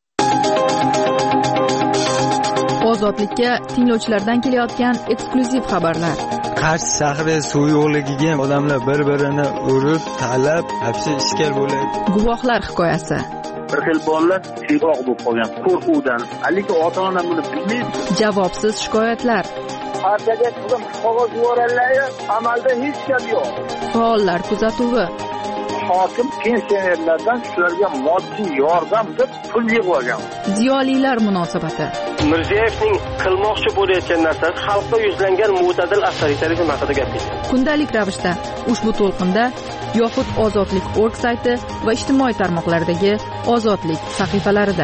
[SPEAKER 7] Ozodlikka tinglovchilardan kelayotgan eksklyuziv xabarlar.
[SPEAKER 8] Qarshi shahri suv yo'qligiga odamlar bir-birini urib, talab, hapsi ishkal bo'ladi.
[SPEAKER 7] Guvohlar hikoyasi.
[SPEAKER 10] Bir xil bolalar siyoq bo'lib qolgan qo'rquvdan, lekin ota-ona buni bilmaydi.
[SPEAKER 7] Javobsiz shikoyatlar.
[SPEAKER 10] Partiyaga qizim qog'oz yuborganlar, amalda hech gap yo'q.
[SPEAKER 7] Faollar kuzatuvi.
[SPEAKER 10] Hokim pensionerlardan shularga moddiy yordam deb pul yig'ib.
[SPEAKER 7] Ziyolilar munosabati.
[SPEAKER 15] Mirziyevning qilmoqchi bo'layotgan narsasi xalqqa yuzlangan mo'tadil avtoritarizm haqida gapirdi.
[SPEAKER 7] Kundalik ravishda ushbu to'lqinda yoxud Ozodlik nokta org sayti va ijtimoiy tarmoqlardagi Ozodlik sahifalarida.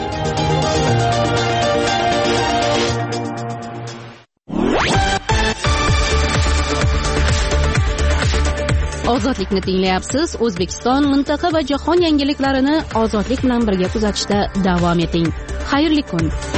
[SPEAKER 7] Ozodlikni tinglayapsiz. O'zbekiston, mintaqa va jahon yangiliklarini ozodlik bilan birga kuzatishda davom eting. Xayrli kun.